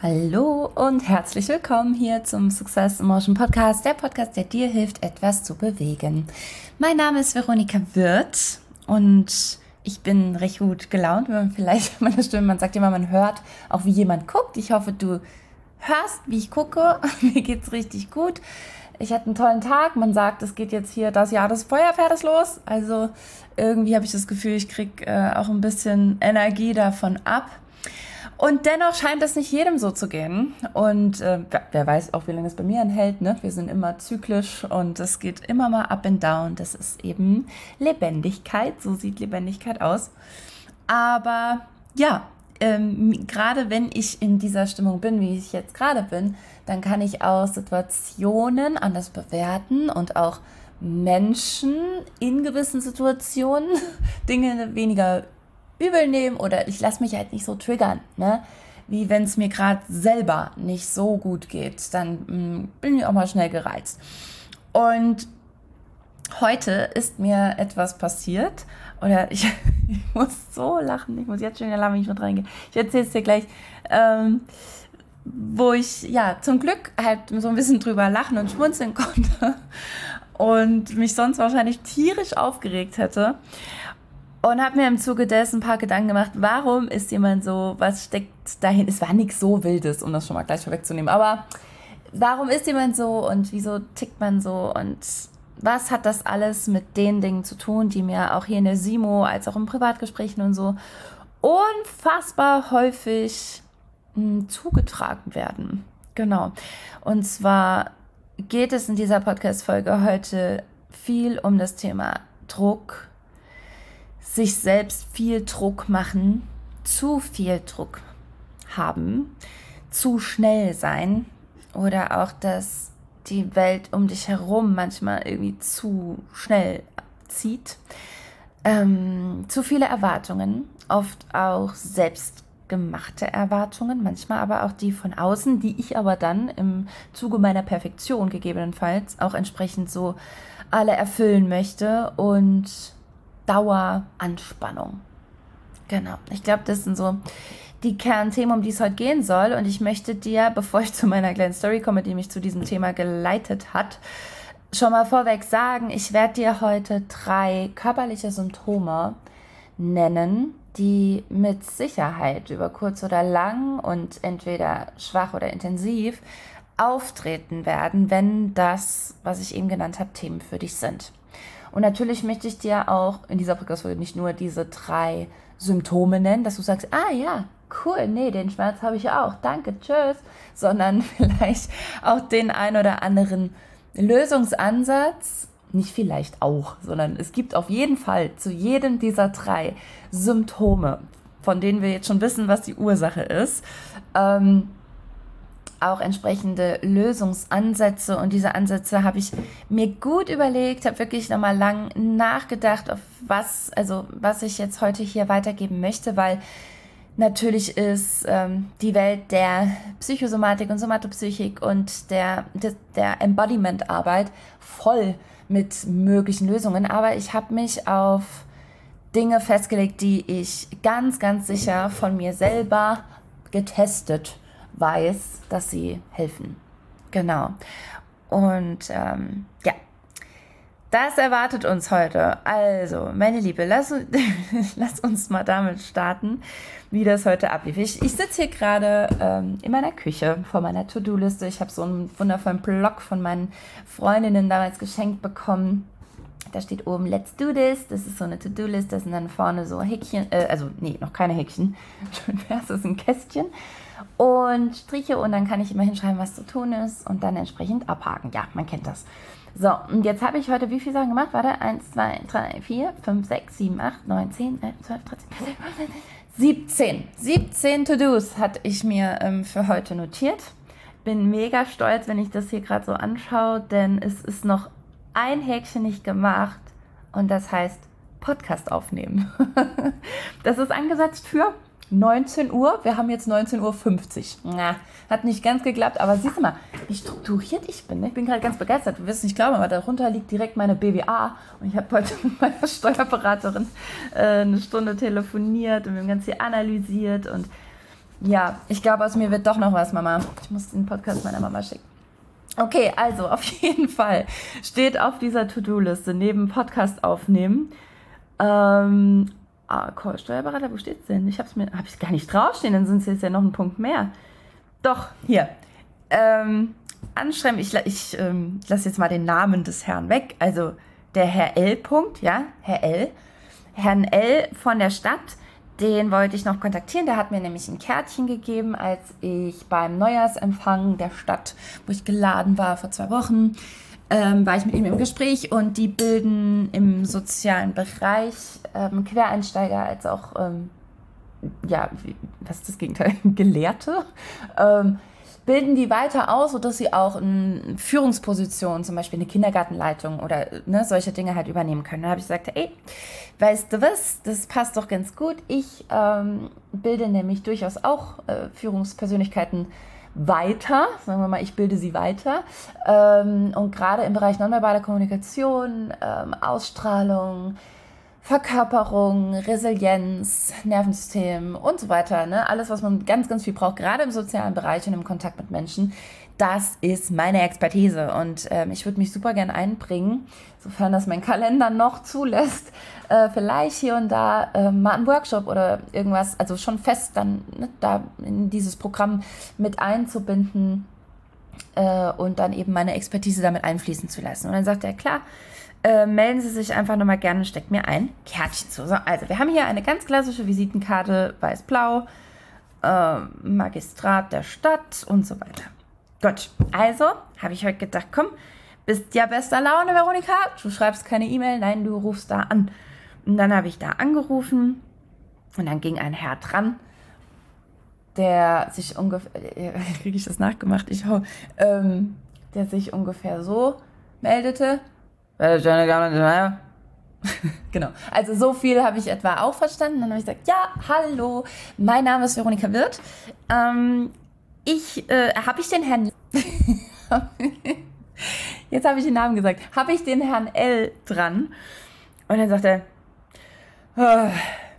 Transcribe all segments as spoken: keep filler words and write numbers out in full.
Hallo und herzlich willkommen hier zum Success Emotion Podcast, der Podcast, der dir hilft, etwas zu bewegen. Mein Name ist Veronika Wirth und ich bin recht gut gelaunt, wenn man vielleicht meine Stimme, man sagt immer, man hört auch, wie jemand guckt. Ich hoffe, du hörst, wie ich gucke. Mir geht's richtig gut. Ich hatte einen tollen Tag. Man sagt, es geht jetzt hier das Jahr des Feuerpferdes los. Also irgendwie habe ich das Gefühl, ich kriege äh, auch ein bisschen Energie davon ab. Und dennoch scheint es nicht jedem so zu gehen. Und äh, wer weiß auch, wie lange es bei mir anhält. Ne? Wir sind immer zyklisch und es geht immer mal up and down. Das ist eben Lebendigkeit. So sieht Lebendigkeit aus. Aber ja, ähm, gerade wenn ich in dieser Stimmung bin, wie ich jetzt gerade bin, dann kann ich auch Situationen anders bewerten und auch Menschen in gewissen Situationen Dinge weniger übel nehmen oder ich lasse mich halt nicht so triggern, ne? Wie wenn es mir gerade selber nicht so gut geht, dann mh, bin ich auch mal schnell gereizt. Und heute ist mir etwas passiert oder ich, ich muss so lachen, ich muss jetzt schon wieder lachen, wenn ich mit reingehe. Ich erzähle es dir gleich, ähm, wo ich ja zum Glück halt so ein bisschen drüber lachen und schmunzeln konnte und mich sonst wahrscheinlich tierisch aufgeregt hätte. Und habe mir im Zuge dessen ein paar Gedanken gemacht, warum ist jemand so, was steckt dahin? Es war nichts so Wildes, um das schon mal gleich vorwegzunehmen, aber warum ist jemand so und wieso tickt man so und was hat das alles mit den Dingen zu tun, die mir auch hier in der Simo als auch in Privatgesprächen und so unfassbar häufig mh, zugetragen werden. Genau. Und zwar geht es in dieser Podcast-Folge heute viel um das Thema Druck, sich selbst viel Druck machen, zu viel Druck haben, zu schnell sein oder auch, dass die Welt um dich herum manchmal irgendwie zu schnell zieht. Ähm, zu viele Erwartungen, oft auch selbstgemachte Erwartungen, manchmal aber auch die von außen, die ich aber dann im Zuge meiner Perfektion gegebenenfalls auch entsprechend so alle erfüllen möchte und Daueranspannung. Genau, ich glaube, das sind so die Kernthemen, um die es heute gehen soll. Und ich möchte dir, bevor ich zu meiner kleinen Story komme, die mich zu diesem Thema geleitet hat, schon mal vorweg sagen, ich werde dir heute drei körperliche Symptome nennen, die mit Sicherheit über kurz oder lang und entweder schwach oder intensiv auftreten werden, wenn das, was ich eben genannt habe, Themen für dich sind. Und natürlich möchte ich dir auch in dieser Podcast-Folge nicht nur diese drei Symptome nennen, dass du sagst, ah ja, cool, nee, den Schmerz habe ich auch, danke, tschüss, sondern vielleicht auch den ein oder anderen Lösungsansatz, nicht vielleicht auch, sondern es gibt auf jeden Fall zu jedem dieser drei Symptome, von denen wir jetzt schon wissen, was die Ursache ist, ähm, auch entsprechende Lösungsansätze und diese Ansätze habe ich mir gut überlegt, habe wirklich nochmal lang nachgedacht, auf was, also was ich jetzt heute hier weitergeben möchte, weil natürlich ist ähm, die Welt der Psychosomatik und Somatopsychik und der, der, der Embodiment-Arbeit voll mit möglichen Lösungen, aber ich habe mich auf Dinge festgelegt, die ich ganz, ganz sicher von mir selber getestet weiß, dass sie helfen. Genau. Und ähm, ja, das erwartet uns heute. Also, meine Liebe, lass, lass uns mal damit starten, wie das heute ablief. Ich, ich sitze hier gerade ähm, in meiner Küche vor meiner To-Do-Liste. Ich habe so einen wundervollen Blog von meinen Freundinnen damals geschenkt bekommen. Da steht oben Let's do this. Das ist so eine To-Do-List. Da sind dann vorne so Häkchen, äh, also nee, noch keine Häkchen. Schön wär's, das ist ein Kästchen. Und Striche und dann kann ich immer hinschreiben, was zu tun ist und dann entsprechend abhaken. Ja, man kennt das. So, und jetzt habe ich heute wie viele Sachen gemacht? Warte, eins, zwei, drei, vier, fünf, sechs, sieben, acht, neun, zehn, elf, zwölf, dreizehn, vierzehn, fünfzehn, siebzehn. siebzehn To-Dos hatte ich mir ähm, für heute notiert. Bin mega stolz, wenn ich das hier gerade so anschaue, denn es ist noch ein Häkchen nicht gemacht und das heißt Podcast aufnehmen. Das ist angesetzt für neunzehn Uhr. Wir haben jetzt neunzehn Uhr fünfzig. Na, hat nicht ganz geklappt, aber siehst du mal, wie strukturiert ich bin. Ne? Ich bin gerade ganz begeistert. Du wirst es nicht glauben, aber darunter liegt direkt meine B W A. Und ich habe heute mit meiner Steuerberaterin äh, eine Stunde telefoniert und wir haben ganz viel analysiert und Ja, ich glaube, aus mir wird doch noch was, Mama. Ich muss den Podcast meiner Mama schicken. Okay, also auf jeden Fall steht auf dieser To-Do-Liste neben Podcast aufnehmen. Ähm, ah, Steuerberater, wo steht's denn? Ich hab's mir, hab ich gar nicht draufstehen, dann sind es jetzt ja noch ein Punkt mehr. Doch, hier. Ähm, anschreiben, ich, ich ähm, lasse jetzt mal den Namen des Herrn weg. Also der Herr L. Punkt, ja, Herr L. Herrn L. von der Stadt, den wollte ich noch kontaktieren. Der hat mir nämlich ein Kärtchen gegeben, als ich beim Neujahrsempfang der Stadt, wo ich geladen war vor zwei Wochen, ähm, war ich mit ihm im Gespräch und die bilden im sozialen Bereich ähm, Quereinsteiger als auch, ähm, ja, was ist das Gegenteil? Gelehrte. Ähm, bilden die weiter aus, sodass sie auch in Führungspositionen, zum Beispiel eine Kindergartenleitung oder ne, solche Dinge halt übernehmen können. Da habe ich gesagt, ey, weißt du was, das passt doch ganz gut. Ich ähm, bilde nämlich durchaus auch äh, Führungspersönlichkeiten weiter, sagen wir mal, ich bilde sie weiter. Ähm, und gerade im Bereich nonverbale Kommunikation, ähm, Ausstrahlung, Verkörperung, Resilienz, Nervensystem und so weiter. Ne? Alles, was man ganz, ganz viel braucht, gerade im sozialen Bereich und im Kontakt mit Menschen, das ist meine Expertise. Und ähm, ich würde mich super gern einbringen, sofern das mein Kalender noch zulässt, äh, vielleicht hier und da äh, mal einen Workshop oder irgendwas, also schon fest dann ne, da in dieses Programm mit einzubinden äh, und dann eben meine Expertise damit einfließen zu lassen. Und dann sagt er, klar, Äh, melden Sie sich einfach nochmal gerne, steckt mir ein Kärtchen zu. So, also, wir haben hier eine ganz klassische Visitenkarte, weiß-blau, äh, Magistrat der Stadt und so weiter. Gut, also habe ich heute gedacht, komm, bist ja bester Laune, Veronika, du schreibst keine E-Mail, nein, du rufst da an. Und dann habe ich da angerufen und dann ging ein Herr dran, der sich ungefähr, äh, kriege ich das nachgemacht, ich hau, ähm, der sich ungefähr so meldete. Genau, also so viel habe ich etwa auch verstanden. Dann habe ich gesagt, ja, hallo, mein Name ist Veronika Wirth. Ähm, ich, äh, habe ich den Herrn... Jetzt habe ich den Namen gesagt. Habe ich den Herrn L. dran? Und dann sagt er, oh,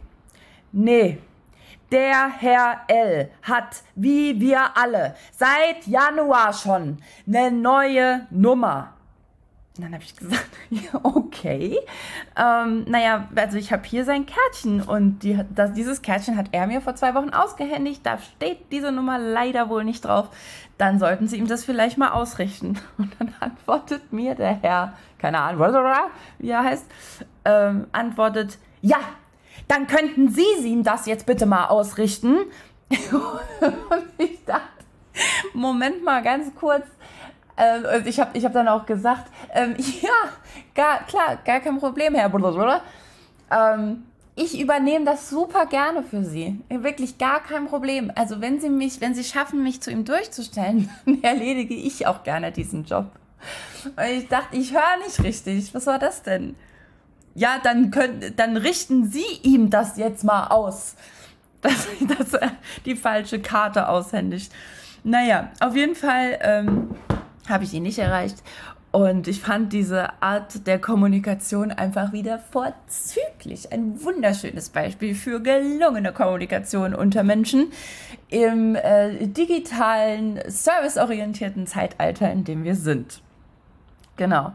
nee, der Herr L. hat, wie wir alle, seit Januar schon eine neue Nummer. Und dann habe ich gesagt, ja, okay. Ähm, naja, also ich habe hier sein Kärtchen und die, das, dieses Kärtchen hat er mir vor zwei Wochen ausgehändigt. Da steht diese Nummer leider wohl nicht drauf. Dann sollten Sie ihm das vielleicht mal ausrichten. Und dann antwortet mir der Herr, keine Ahnung, wie er heißt, ähm, antwortet, ja, dann könnten Sie ihm das jetzt bitte mal ausrichten. Und ich dachte, Moment mal, ganz kurz. Ähm, ich habe ich hab dann auch gesagt, ähm, ja, gar, klar, gar kein Problem, Herr Bruder. Ähm, ich übernehme das super gerne für Sie. Wirklich gar kein Problem. Also wenn Sie mich, wenn Sie schaffen, mich zu ihm durchzustellen, dann erledige ich auch gerne diesen Job. Und ich dachte, ich höre nicht richtig. Was war das denn? Ja, dann, können, dann richten Sie ihm das jetzt mal aus. Dass, dass er die falsche Karte aushändigt. Naja, auf jeden Fall... Ähm, habe ich ihn nicht erreicht. Und ich fand diese Art der Kommunikation einfach wieder vorzüglich. Ein wunderschönes Beispiel für gelungene Kommunikation unter Menschen im äh, digitalen, serviceorientierten Zeitalter, in dem wir sind. Genau.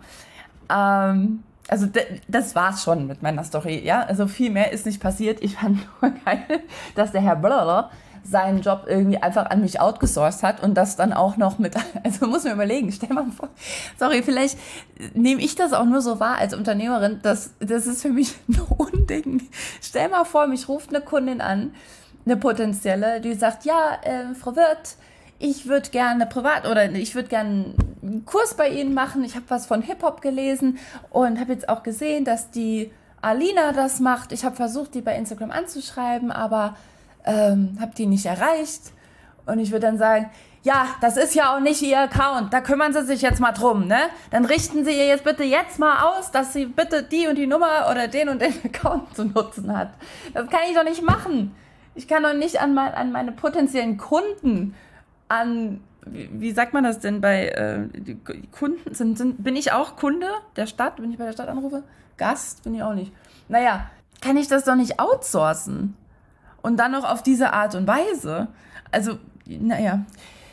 Ähm, also d- das war's schon mit meiner Story. Ja? Also viel mehr ist nicht passiert. Ich fand nur geil, dass der Herr Blablabla seinen Job irgendwie einfach an mich outgesourced hat und das dann auch noch mit, also muss mir überlegen, stell mal vor, sorry, vielleicht nehme ich das auch nur so wahr als Unternehmerin, das, das ist für mich ein Unding. Stell mal vor, mich ruft eine Kundin an, eine potenzielle, die sagt, ja, äh, Frau Wirth, ich würde gerne privat oder ich würde gerne einen Kurs bei Ihnen machen, ich habe was von Hip-Hop gelesen und habe jetzt auch gesehen, dass die Alina das macht. Ich habe versucht, die bei Instagram anzuschreiben, aber Ähm, hab die nicht erreicht. Und ich würde dann sagen, ja, das ist ja auch nicht Ihr Account, da kümmern Sie sich jetzt mal drum, ne? Dann richten Sie ihr jetzt bitte jetzt mal aus, dass sie bitte die und die Nummer oder den und den Account zu nutzen hat. Das kann ich doch nicht machen. Ich kann doch nicht an, mein, an meine potenziellen Kunden, an, wie, wie sagt man das denn bei äh, die Kunden, sind, sind, bin ich auch Kunde der Stadt, wenn ich bei der Stadt anrufe? Gast bin ich auch nicht. Naja, kann ich das doch nicht outsourcen. Und dann noch auf diese Art und Weise. also, naja.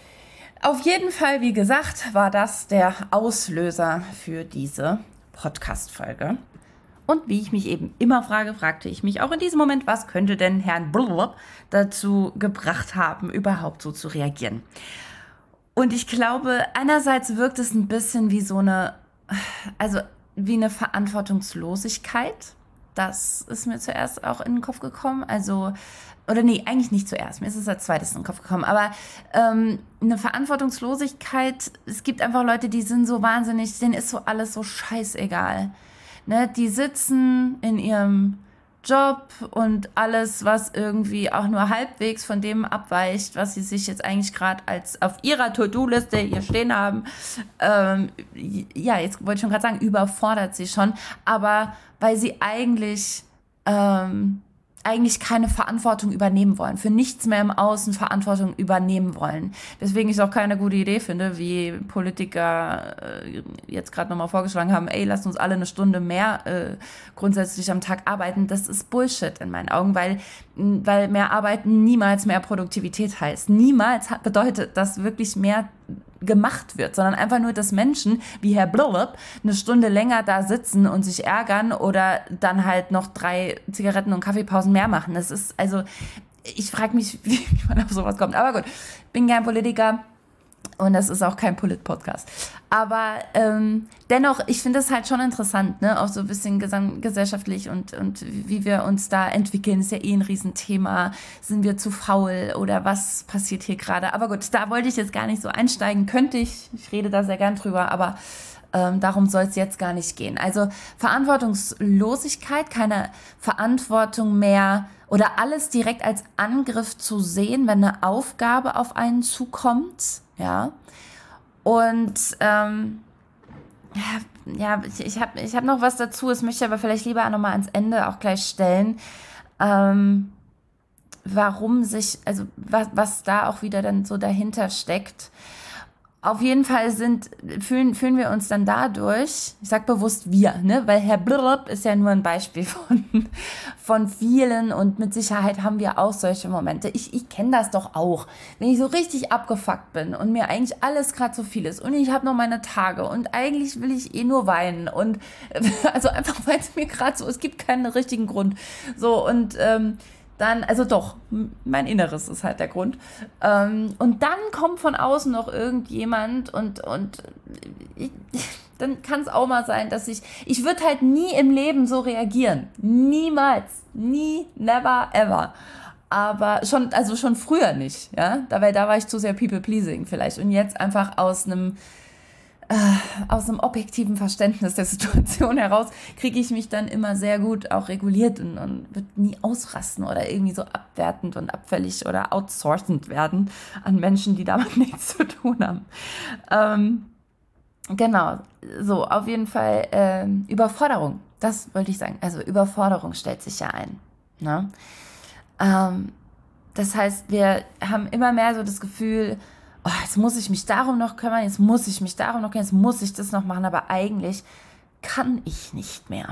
Auf jeden Fall, wie gesagt, war das der Auslöser für diese Podcast-Folge. Und wie ich mich eben immer frage, fragte ich mich auch in diesem Moment, was könnte denn Herrn Blub dazu gebracht haben, überhaupt so zu reagieren? Und ich glaube, einerseits wirkt es ein bisschen wie so eine, also wie eine Verantwortungslosigkeit. Das ist mir zuerst auch in den Kopf gekommen. Also, oder nee, eigentlich nicht zuerst. Mir ist es als zweites in den Kopf gekommen. Aber ähm, eine Verantwortungslosigkeit, es gibt einfach Leute, die sind so wahnsinnig, denen ist so alles so scheißegal. Ne, die sitzen in ihrem Job und alles, was irgendwie auch nur halbwegs von dem abweicht, was sie sich jetzt eigentlich gerade als auf ihrer To-Do-Liste hier stehen haben, ähm, ja, jetzt wollte ich schon gerade sagen, überfordert sie schon, aber weil sie eigentlich ähm, eigentlich keine Verantwortung übernehmen wollen, für nichts mehr im Außen Verantwortung übernehmen wollen. Deswegen ich es auch keine gute Idee finde, wie Politiker äh, jetzt gerade nochmal vorgeschlagen haben, ey, lasst uns alle eine Stunde mehr äh, grundsätzlich am Tag arbeiten. Das ist Bullshit in meinen Augen, weil, weil mehr Arbeiten niemals mehr Produktivität heißt. Niemals hat, bedeutet das wirklich mehr gemacht wird, sondern einfach nur, dass Menschen wie Herr Blub eine Stunde länger da sitzen und sich ärgern oder dann halt noch drei Zigaretten und Kaffeepausen mehr machen. Das ist, also, ich frage mich, wie man auf sowas kommt. Aber gut, bin kein Politiker und das ist auch kein Polit-Podcast. Aber ähm, dennoch, ich finde es halt schon interessant, ne, auch so ein bisschen gesam- gesellschaftlich und, und wie wir uns da entwickeln, ist ja eh ein Riesenthema. Sind wir zu faul oder was passiert hier gerade? Aber gut, da wollte ich jetzt gar nicht so einsteigen. Könnte ich, ich rede da sehr gern drüber, aber ähm, darum soll es jetzt gar nicht gehen. Also Verantwortungslosigkeit, keine Verantwortung mehr oder alles direkt als Angriff zu sehen, wenn eine Aufgabe auf einen zukommt, ja. Und ähm, ja, ja, ich, ich habe ich hab noch was dazu, das möchte ich aber vielleicht lieber auch nochmal ans Ende auch gleich stellen. Ähm, warum sich, also was, was da auch wieder dann so dahinter steckt. Auf jeden Fall sind, fühlen, fühlen wir uns dann dadurch, ich sag bewusst wir, ne, weil Herr Blub ist ja nur ein Beispiel von, von vielen und mit Sicherheit haben wir auch solche Momente. Ich, ich kenne das doch auch, wenn ich so richtig abgefuckt bin und mir eigentlich alles gerade so viel ist und ich habe noch meine Tage und eigentlich will ich eh nur weinen und also einfach, weil es mir gerade so, es gibt keinen richtigen Grund. So und ähm, dann, also doch, mein Inneres ist halt der Grund. Ähm, und dann kommt von außen noch irgendjemand und, und ich, dann kann es auch mal sein, dass ich, ich würde halt nie im Leben so reagieren. Niemals. Nie, never, ever. Aber schon, also schon früher nicht, ja. Dabei, da war ich zu sehr people-pleasing vielleicht. Und jetzt einfach aus einem, aus einem objektiven Verständnis der Situation heraus kriege ich mich dann immer sehr gut auch reguliert und, und wird nie ausrasten oder irgendwie so abwertend und abfällig oder outsourcend werden an Menschen, die damit nichts zu tun haben. Ähm, genau, so auf jeden Fall ähm, Überforderung, das wollte ich sagen. Also Überforderung stellt sich ja ein. Ne? Ähm, das heißt, wir haben immer mehr so das Gefühl, oh, jetzt muss ich mich darum noch kümmern, jetzt muss ich mich darum noch kümmern, jetzt muss ich das noch machen, aber eigentlich kann ich nicht mehr.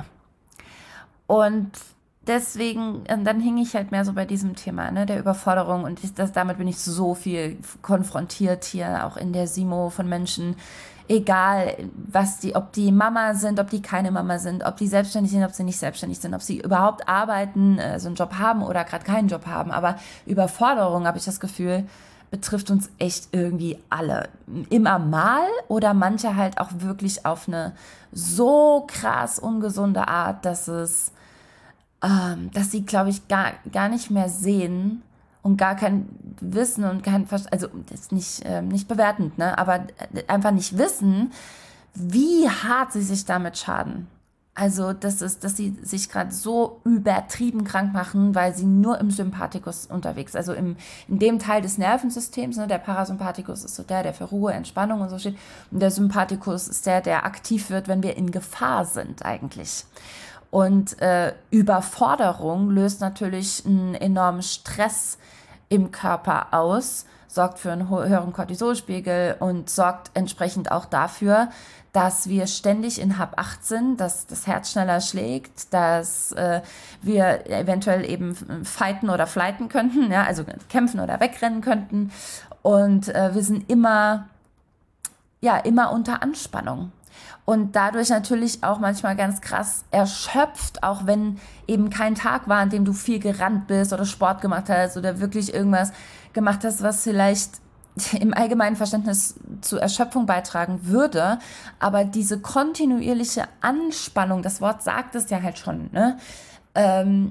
Und deswegen, dann hing ich halt mehr so bei diesem Thema, ne, der Überforderung und ich, das, damit bin ich so viel konfrontiert hier, auch in der SIMO von Menschen, egal, was die, ob die Mama sind, ob die keine Mama sind, ob die selbstständig sind, ob sie nicht selbstständig sind, ob sie überhaupt arbeiten, äh, so einen Job haben oder gerade keinen Job haben, aber Überforderung, habe ich das Gefühl, betrifft uns echt irgendwie alle. Immer mal oder manche halt auch wirklich auf eine so krass ungesunde Art, dass es, ähm, dass sie, glaube ich, gar, gar nicht mehr sehen und gar kein Wissen und kein Verständnis, also das ist nicht, äh, nicht bewertend, ne, aber einfach nicht wissen, wie hart sie sich damit schaden. Also, das ist, dass sie sich gerade so übertrieben krank machen, weil sie nur im Sympathikus unterwegs sind. Also im, in dem Teil des Nervensystems, ne, der Parasympathikus ist so der, der für Ruhe, Entspannung und so steht. Und der Sympathikus ist der, der aktiv wird, wenn wir in Gefahr sind eigentlich. Und äh, Überforderung löst natürlich einen enormen Stress im Körper aus, sorgt für einen höheren Cortisolspiegel und sorgt entsprechend auch dafür, dass wir ständig in Hab acht sind, dass das Herz schneller schlägt, dass äh, wir eventuell eben fighten oder flighten könnten, ja, also kämpfen oder wegrennen könnten. Und äh, wir sind immer, ja, immer unter Anspannung. Und dadurch natürlich auch manchmal ganz krass erschöpft, auch wenn eben kein Tag war, an dem du viel gerannt bist oder Sport gemacht hast oder wirklich irgendwas gemacht hast, was vielleicht im allgemeinen Verständnis zu Erschöpfung beitragen würde. Aber diese kontinuierliche Anspannung, das Wort sagt es ja halt schon, ne? Ähm,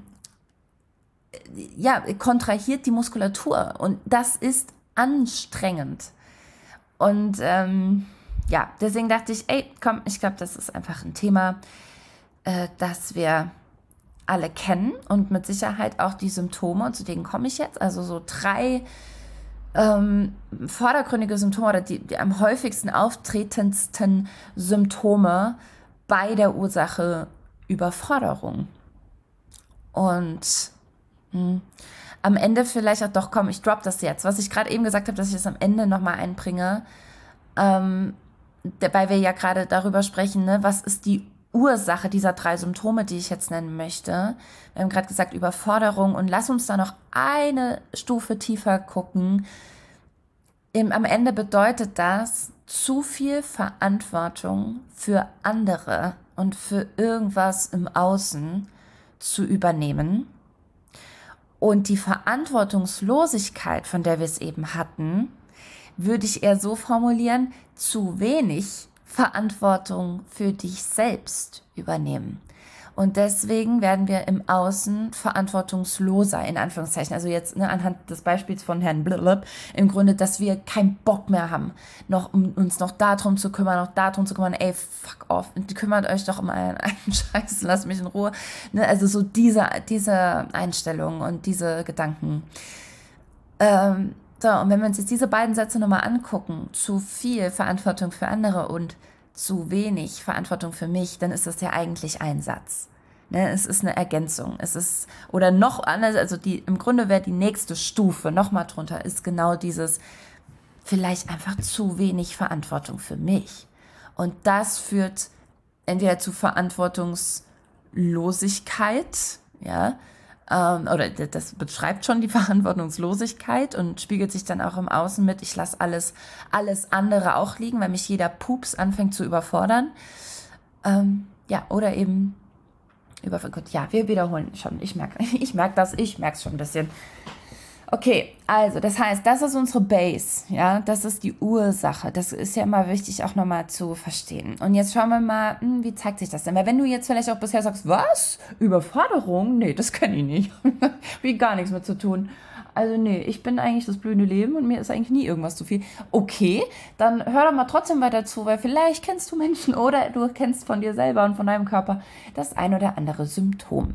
ja, kontrahiert die Muskulatur und das ist anstrengend. Und ähm, ja, deswegen dachte ich, ey, komm, ich glaube, das ist einfach ein Thema, äh, das wir alle kennen und mit Sicherheit auch die Symptome, und zu denen komme ich jetzt, also so drei ähm, vordergründige Symptome oder die, die am häufigsten auftretendsten Symptome bei der Ursache Überforderung. Und mh, am Ende vielleicht auch doch, komm, ich drop das jetzt, was ich gerade eben gesagt habe, dass ich das am Ende nochmal einbringe, ähm, weil wir ja gerade darüber sprechen, ne, was ist die Ursache dieser drei Symptome, die ich jetzt nennen möchte. Wir haben gerade gesagt, Überforderung, und lass uns da noch eine Stufe tiefer gucken. Im, am Ende bedeutet das zu viel Verantwortung für andere und für irgendwas im Außen zu übernehmen. Und die Verantwortungslosigkeit, von der wir es eben hatten, würde ich eher so formulieren, zu wenig Verantwortung für dich selbst übernehmen. Und deswegen werden wir im Außen verantwortungsloser, in Anführungszeichen. Also jetzt ne, anhand des Beispiels von Herrn Blub, im Grunde, dass wir keinen Bock mehr haben, noch, um uns noch darum zu kümmern, noch darum zu kümmern, ey, fuck off, kümmert euch doch um einen, einen Scheiß, lasst mich in Ruhe. Ne, also so diese, diese Einstellung und diese Gedanken. Ähm, so, und wenn wir uns jetzt diese beiden Sätze nochmal angucken, zu viel Verantwortung für andere und zu wenig Verantwortung für mich, dann ist das ja eigentlich ein Satz. Ne, es ist eine Ergänzung. Es ist, oder noch anders, also die, im Grunde wäre die nächste Stufe, nochmal drunter, ist genau dieses, vielleicht einfach zu wenig Verantwortung für mich. Und das führt entweder zu Verantwortungslosigkeit, ja, ähm, oder das beschreibt schon die Verantwortungslosigkeit und spiegelt sich dann auch im Außen mit, ich lasse alles, alles andere auch liegen, weil mich jeder Pups anfängt zu überfordern. Ähm, ja, oder eben über, gut, ja, wir wiederholen schon. Ich merke ich merk das, ich merke es schon ein bisschen. Okay, also das heißt, das ist unsere Base, ja, das ist die Ursache. Das ist ja immer wichtig auch nochmal zu verstehen. Und jetzt schauen wir mal, hm, wie zeigt sich das denn? Weil wenn du jetzt vielleicht auch bisher sagst, was? Überforderung? Nee, das kenne ich nicht. Wie gar nichts mit zu tun. Also nee, ich bin eigentlich das blühende Leben und mir ist eigentlich nie irgendwas zu viel. Okay, dann hör doch mal trotzdem weiter zu, weil vielleicht kennst du Menschen oder du kennst von dir selber und von deinem Körper das ein oder andere Symptom.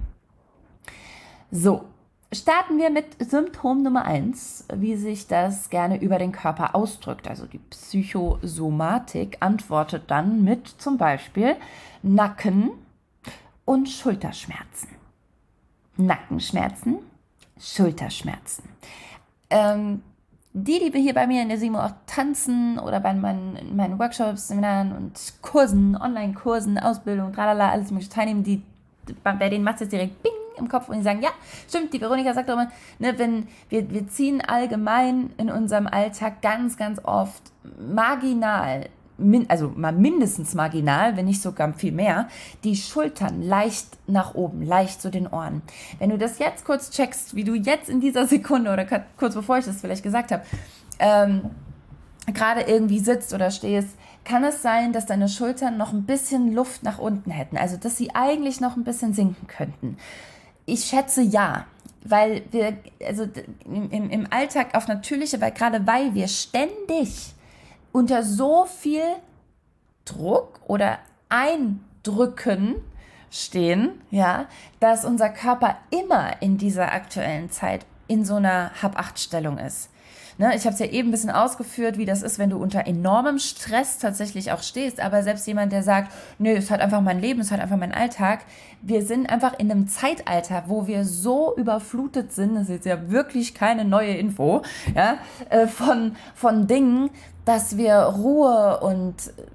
So. Starten wir mit Symptom Nummer eins, wie sich das gerne über den Körper ausdrückt. Also die Psychosomatik antwortet dann mit zum Beispiel Nacken- und Schulterschmerzen. Nackenschmerzen, Schulterschmerzen. Ähm, die, die hier bei mir in der SIMO auch tanzen oder bei meinen, in meinen Workshops, Seminaren und Kursen, Online-Kursen, Ausbildung, tralala, alles mögliche teilnehmen, die, bei denen macht es jetzt direkt Bing im Kopf und die sagen, ja, stimmt, die Veronika sagt doch immer, ne, wenn wir, wir ziehen allgemein in unserem Alltag ganz, ganz oft marginal, min, also mal mindestens marginal, wenn nicht sogar viel mehr, die Schultern leicht nach oben, leicht zu den Ohren. Wenn du das jetzt kurz checkst, wie du jetzt in dieser Sekunde oder kurz bevor ich das vielleicht gesagt habe, ähm, gerade irgendwie sitzt oder stehst, kann es sein, dass deine Schultern noch ein bisschen Luft nach unten hätten, also dass sie eigentlich noch ein bisschen sinken könnten. Ich schätze ja, weil wir, also im, im Alltag auf natürliche, weil gerade weil wir ständig unter so viel Druck oder Eindrücken stehen, ja, dass unser Körper immer in dieser aktuellen Zeit in so einer Hab-acht-Stellung ist. Ne, ich habe es ja eben ein bisschen ausgeführt, wie das ist, wenn du unter enormem Stress tatsächlich auch stehst. Aber selbst jemand, der sagt, nö, es ist halt einfach mein Leben, es ist halt einfach mein Alltag. Wir sind einfach in einem Zeitalter, wo wir so überflutet sind, das ist jetzt ja wirklich keine neue Info, ja, äh, von, von Dingen, dass wir Ruhe und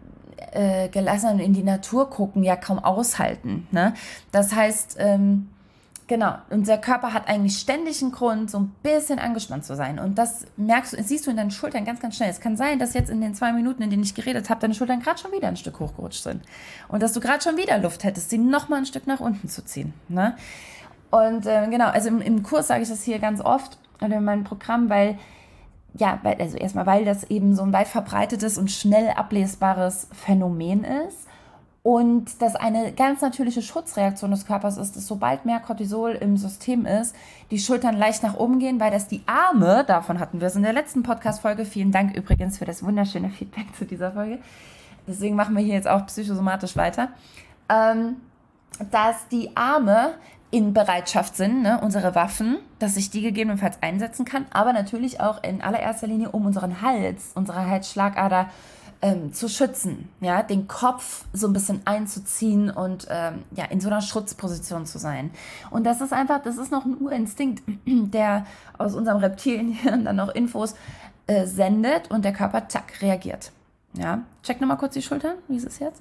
äh, gelassen in die Natur gucken ja kaum aushalten. Ne? Das heißt, ähm, genau, unser Körper hat eigentlich ständig einen Grund, so ein bisschen angespannt zu sein. Und das merkst du, siehst du in deinen Schultern ganz, ganz schnell. Es kann sein, dass jetzt in den zwei Minuten, in denen ich geredet habe, deine Schultern gerade schon wieder ein Stück hochgerutscht sind. Und dass du gerade schon wieder Luft hättest, sie nochmal ein Stück nach unten zu ziehen. Ne? Und äh, genau, also im, im Kurs sage ich das hier ganz oft, oder in meinem Programm, weil, ja, weil, also erstmal, weil das eben so ein weit verbreitetes und schnell ablesbares Phänomen ist. Und das eine ganz natürliche Schutzreaktion des Körpers ist, dass sobald mehr Cortisol im System ist, die Schultern leicht nach oben gehen, weil das die Arme, davon hatten wir es in der letzten Podcast-Folge, vielen Dank übrigens für das wunderschöne Feedback zu dieser Folge, deswegen machen wir hier jetzt auch psychosomatisch weiter, ähm, dass die Arme in Bereitschaft sind, ne, unsere Waffen, dass ich die gegebenenfalls einsetzen kann, aber natürlich auch in allererster Linie, um unseren Hals, unsere Halsschlagader ähm, zu schützen, ja, den Kopf so ein bisschen einzuziehen und ähm, ja, in so einer Schutzposition zu sein. Und das ist einfach, das ist noch ein Urinstinkt, der aus unserem Reptilienhirn dann noch Infos äh, sendet und der Körper, zack, reagiert. Ja, check nochmal kurz die Schultern, wie ist es jetzt?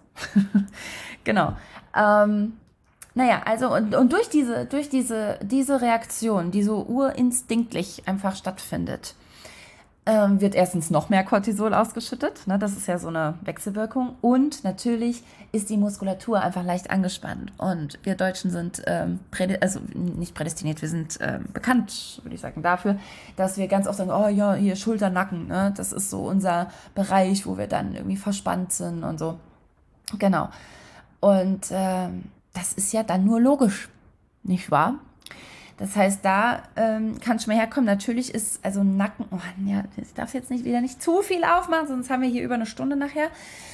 Genau. Ähm, Naja, also und, und durch diese, durch diese, diese Reaktion, die so urinstinktlich einfach stattfindet, ähm, wird erstens noch mehr Cortisol ausgeschüttet. Ne? Das ist ja so eine Wechselwirkung. Und natürlich ist die Muskulatur einfach leicht angespannt. Und wir Deutschen sind, ähm, prädi- also nicht prädestiniert, wir sind ähm, bekannt, würde ich sagen, dafür, dass wir ganz oft sagen, oh ja, hier Schulter, Nacken. Ne? Das ist so unser Bereich, wo wir dann irgendwie verspannt sind und so. Genau. Und ähm, das ist ja dann nur logisch, nicht wahr? Das heißt, da ähm, kann schon mal herkommen. Natürlich ist also Nacken, oh ja, ich darf jetzt nicht wieder nicht zu viel aufmachen, sonst haben wir hier über eine Stunde nachher.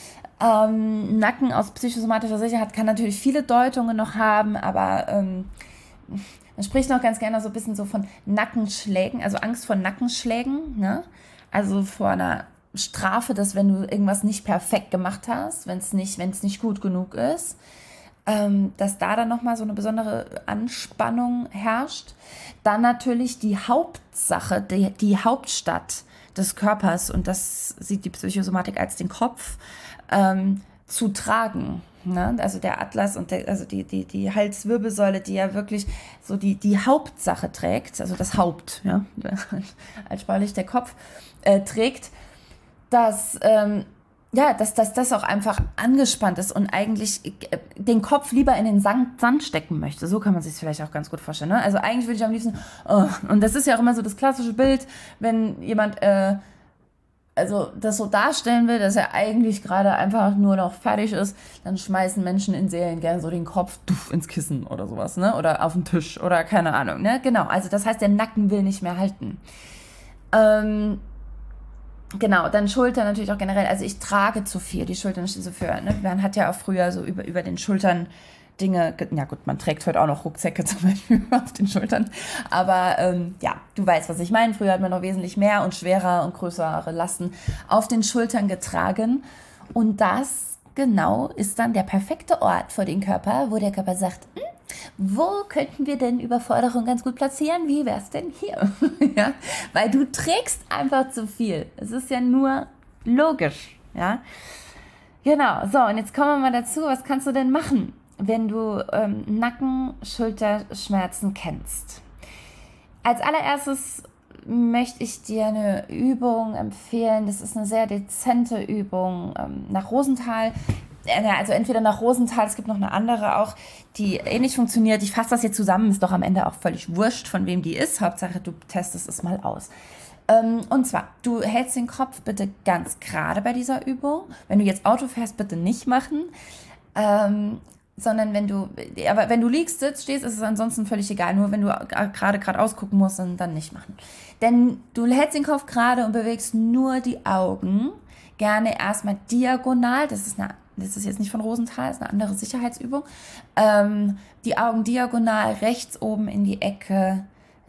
Ähm, Nacken aus psychosomatischer Sicherheit kann natürlich viele Deutungen noch haben, aber ähm, man spricht noch ganz gerne so ein bisschen so von Nackenschlägen, also Angst vor Nackenschlägen, ne? Also vor einer Strafe, dass wenn du irgendwas nicht perfekt gemacht hast, wenn es nicht, wenn es nicht gut genug ist, ähm, dass da dann nochmal so eine besondere Anspannung herrscht. Dann natürlich die Hauptsache, die, die Hauptstadt des Körpers, und das sieht die Psychosomatik als den Kopf, ähm, zu tragen. Ne? Also der Atlas und der, also die, die, die Halswirbelsäule, die ja wirklich so die, die Hauptsache trägt, also das Haupt, ja, altsprachlich der Kopf, äh, trägt, dass ähm, ja, dass, dass das auch einfach angespannt ist und eigentlich den Kopf lieber in den Sand, Sand stecken möchte. So kann man sich vielleicht auch ganz gut vorstellen. Ne? Also eigentlich würde ich am liebsten, oh, und das ist ja auch immer so das klassische Bild, wenn jemand äh, also das so darstellen will, dass er eigentlich gerade einfach nur noch fertig ist, dann schmeißen Menschen in Serien gerne so den Kopf duff, ins Kissen oder sowas, ne? Oder auf den Tisch oder keine Ahnung. Ne? Genau, also das heißt, der Nacken will nicht mehr halten. Ähm, Genau, dann Schultern natürlich auch generell. Also ich trage zu viel, die Schultern stehen so für. Ne? Man hat ja auch früher so über, über den Schultern Dinge, ja gut, man trägt heute auch noch Rucksäcke zum Beispiel auf den Schultern. Aber ähm, ja, du weißt, was ich meine. Früher hat man noch wesentlich mehr und schwerer und größere Lasten auf den Schultern getragen. Und das genau ist dann der perfekte Ort für den Körper, wo der Körper sagt, hm, wo könnten wir denn Überforderung ganz gut platzieren? Wie wär's denn hier? Ja? Weil du trägst einfach zu viel. Es ist ja nur logisch. Ja? Genau, so, und jetzt kommen wir mal dazu, was kannst du denn machen, wenn du ähm, Nacken-Schulterschmerzen kennst? Als allererstes möchte ich dir eine Übung empfehlen. Das ist eine sehr dezente Übung ähm, nach Rosenthal. Also entweder nach Rosenthal, es gibt noch eine andere auch, die ähnlich funktioniert. Ich fasse das jetzt zusammen, ist doch am Ende auch völlig wurscht, von wem die ist. Hauptsache, du testest es mal aus. Ähm, und zwar, du hältst den Kopf bitte ganz gerade bei dieser Übung. Wenn du jetzt Auto fährst, bitte nicht machen. Ähm, sondern wenn du, aber wenn du liegst, sitzt, stehst, ist es ansonsten völlig egal. Nur wenn du gerade geradeaus gucken musst, dann, dann nicht machen. Denn du hältst den Kopf gerade und bewegst nur die Augen. Gerne erstmal diagonal, das ist eine Das ist jetzt nicht von Rosenthal, das ist eine andere Sicherheitsübung. Ähm, die Augen diagonal rechts oben in die Ecke,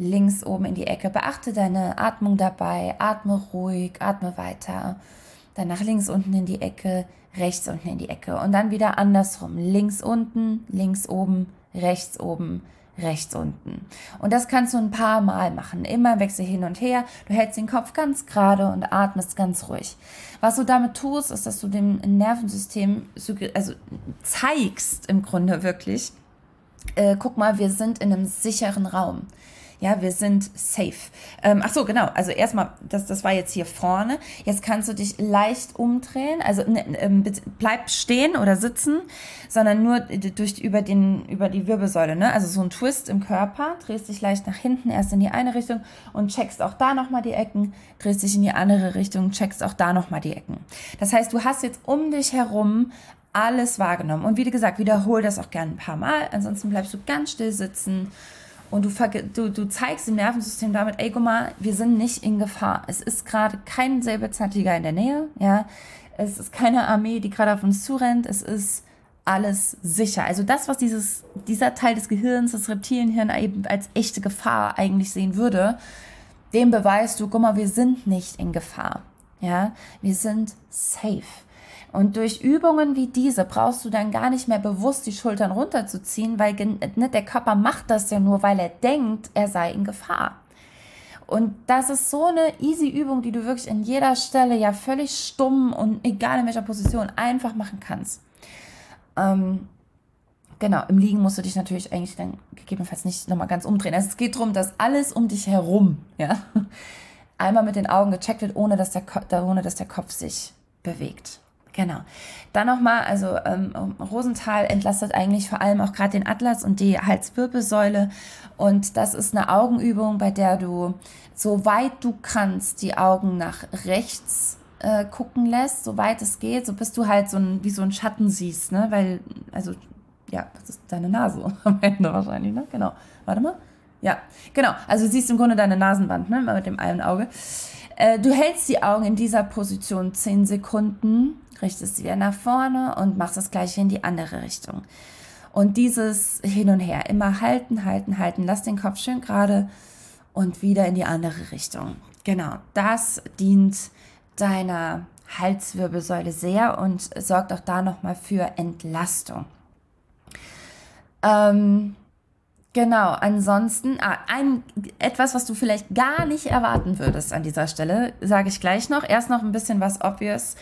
links oben in die Ecke. Beachte deine Atmung dabei, atme ruhig, atme weiter. Dann nach links unten in die Ecke, rechts unten in die Ecke. Und dann wieder andersrum, links unten, links oben, rechts oben, rechts unten. Und das kannst du ein paar Mal machen. Immer wechsel hin und her. Du hältst den Kopf ganz gerade und atmest ganz ruhig. Was du damit tust, ist, dass du dem Nervensystem also zeigst im Grunde wirklich, äh, guck mal, wir sind in einem sicheren Raum. Ja, wir sind safe. Ähm, ach so, genau. Also erstmal, das, das war jetzt hier vorne. Jetzt kannst du dich leicht umdrehen. Also ne, ähm, bleib stehen oder sitzen, sondern nur durch, über, den, über die Wirbelsäule. Ne? Also so ein Twist im Körper. Drehst dich leicht nach hinten, erst in die eine Richtung und checkst auch da nochmal die Ecken. Drehst dich in die andere Richtung, checkst auch da nochmal die Ecken. Das heißt, du hast jetzt um dich herum alles wahrgenommen. Und wie gesagt, wiederhol das auch gerne ein paar Mal. Ansonsten bleibst du ganz still sitzen. Und du, du, du zeigst dem Nervensystem damit, ey, guck mal, wir sind nicht in Gefahr. Es ist gerade kein Säbelzahntiger in der Nähe. Ja? Es ist keine Armee, die gerade auf uns zurennt. Es ist alles sicher. Also das, was dieses, dieser Teil des Gehirns, das Reptilienhirn eben als echte Gefahr eigentlich sehen würde, dem beweist du, guck mal, wir sind nicht in Gefahr. Ja? Wir sind safe. Und durch Übungen wie diese brauchst du dann gar nicht mehr bewusst die Schultern runterzuziehen, weil ne, der Körper macht das ja nur, weil er denkt, er sei in Gefahr. Und das ist so eine easy Übung, die du wirklich an jeder Stelle ja völlig stumm und egal in welcher Position einfach machen kannst. Ähm, genau, im Liegen musst du dich natürlich eigentlich dann gegebenenfalls nicht nochmal ganz umdrehen. Also es geht darum, dass alles um dich herum, ja, einmal mit den Augen gecheckt wird, ohne dass der, ohne dass der Kopf sich bewegt. Genau. Dann nochmal, also ähm, Rosenthal entlastet eigentlich vor allem auch gerade den Atlas und die Halswirbelsäule. Und das ist eine Augenübung, bei der du, soweit du kannst, die Augen nach rechts äh, gucken lässt, soweit es geht, so bis du halt so ein, wie so ein Schatten siehst, ne? Weil, also, ja, das ist deine Nase am Ende wahrscheinlich, ne? Genau. Warte mal. Ja, genau. Also du siehst im Grunde deine Nasenwand, ne? Mit dem einen Auge. Äh, du hältst die Augen in dieser Position zehn Sekunden, richtest sie wieder nach vorne und machst das gleiche in die andere Richtung. Und dieses Hin und Her, immer halten, halten, halten, lass den Kopf schön gerade und wieder in die andere Richtung. Genau, das dient deiner Halswirbelsäule sehr und sorgt auch da nochmal für Entlastung. Ähm, genau, ansonsten, ah, ein, etwas, was du vielleicht gar nicht erwarten würdest an dieser Stelle, sage ich gleich noch. Erst noch ein bisschen was obvious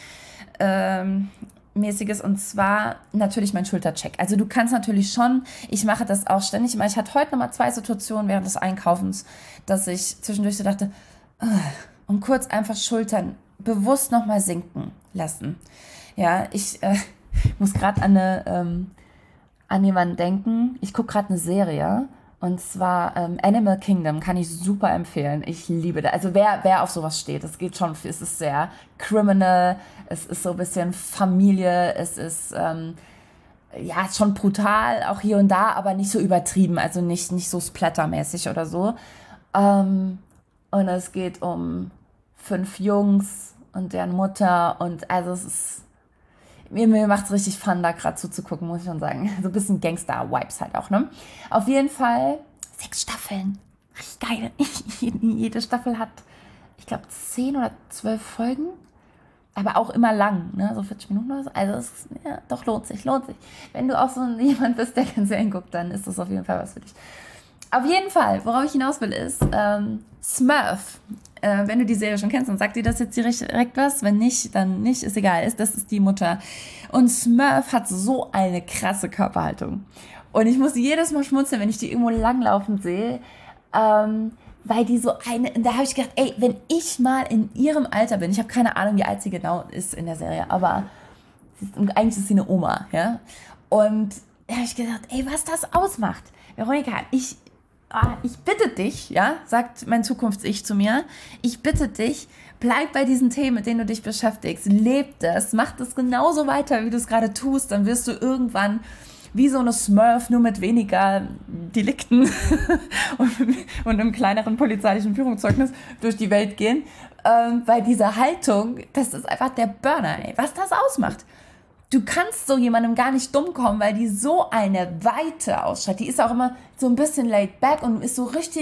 ähm, mäßiges und zwar natürlich mein Schultercheck. Also du kannst natürlich schon, ich mache das auch ständig, ich hatte heute nochmal zwei Situationen während des Einkaufens, dass ich zwischendurch so dachte, uh, und kurz einfach Schultern bewusst nochmal sinken lassen. Ja, ich äh, muss gerade an, ähm, an jemanden denken, ich gucke gerade eine Serie. Und zwar ähm, Animal Kingdom kann ich super empfehlen. Ich liebe das. Also wer, wer auf sowas steht, es geht schon, es ist sehr criminal, es ist so ein bisschen Familie, es ist ähm, ja schon brutal, auch hier und da, aber nicht so übertrieben, also nicht, nicht so splattermäßig oder so. Ähm, und es geht um fünf Jungs und deren Mutter und also es ist, mir, mir macht es richtig Fun, da gerade zuzugucken, muss ich schon sagen. So ein bisschen Gangster-Vibes halt auch, ne? Auf jeden Fall sechs Staffeln. Richtig geil. Jede Staffel hat, ich glaube, zehn oder zwölf Folgen. Aber auch immer lang, ne? So vierzig Minuten oder so. Also es ist, ja, doch, lohnt sich, lohnt sich. Wenn du auch so jemand bist, der gerne Serien guckt, dann ist das auf jeden Fall was für dich. Auf jeden Fall, worauf ich hinaus will, ist ähm, Smurf. Äh, wenn du die Serie schon kennst, dann sagt dir das jetzt direkt was. Wenn nicht, dann nicht, ist egal. Das ist die Mutter. Und Smurf hat so eine krasse Körperhaltung. Und ich muss jedes Mal schmunzeln, wenn ich die irgendwo langlaufen sehe. Ähm, weil die so eine, da habe ich gedacht, ey, wenn ich mal in ihrem Alter bin, ich habe keine Ahnung, wie alt sie genau ist in der Serie, aber ist, eigentlich ist sie eine Oma, ja. Und da habe ich gedacht, ey, was das ausmacht. Veronika, ich... Ah, ich bitte dich, ja, sagt mein Zukunfts-Ich zu mir, ich bitte dich, bleib bei diesen Themen, mit denen du dich beschäftigst, leb das, mach das genauso weiter, wie du es gerade tust, dann wirst du irgendwann wie so eine Smurf, nur mit weniger Delikten und, und einem kleineren polizeilichen Führungszeugnis durch die Welt gehen, ähm, weil diese Haltung, das ist einfach der Burner, ey, was das ausmacht. Du kannst so jemandem gar nicht dumm kommen, weil die so eine Weite ausstrahlt. Die ist auch immer so ein bisschen laid back und ist so richtig,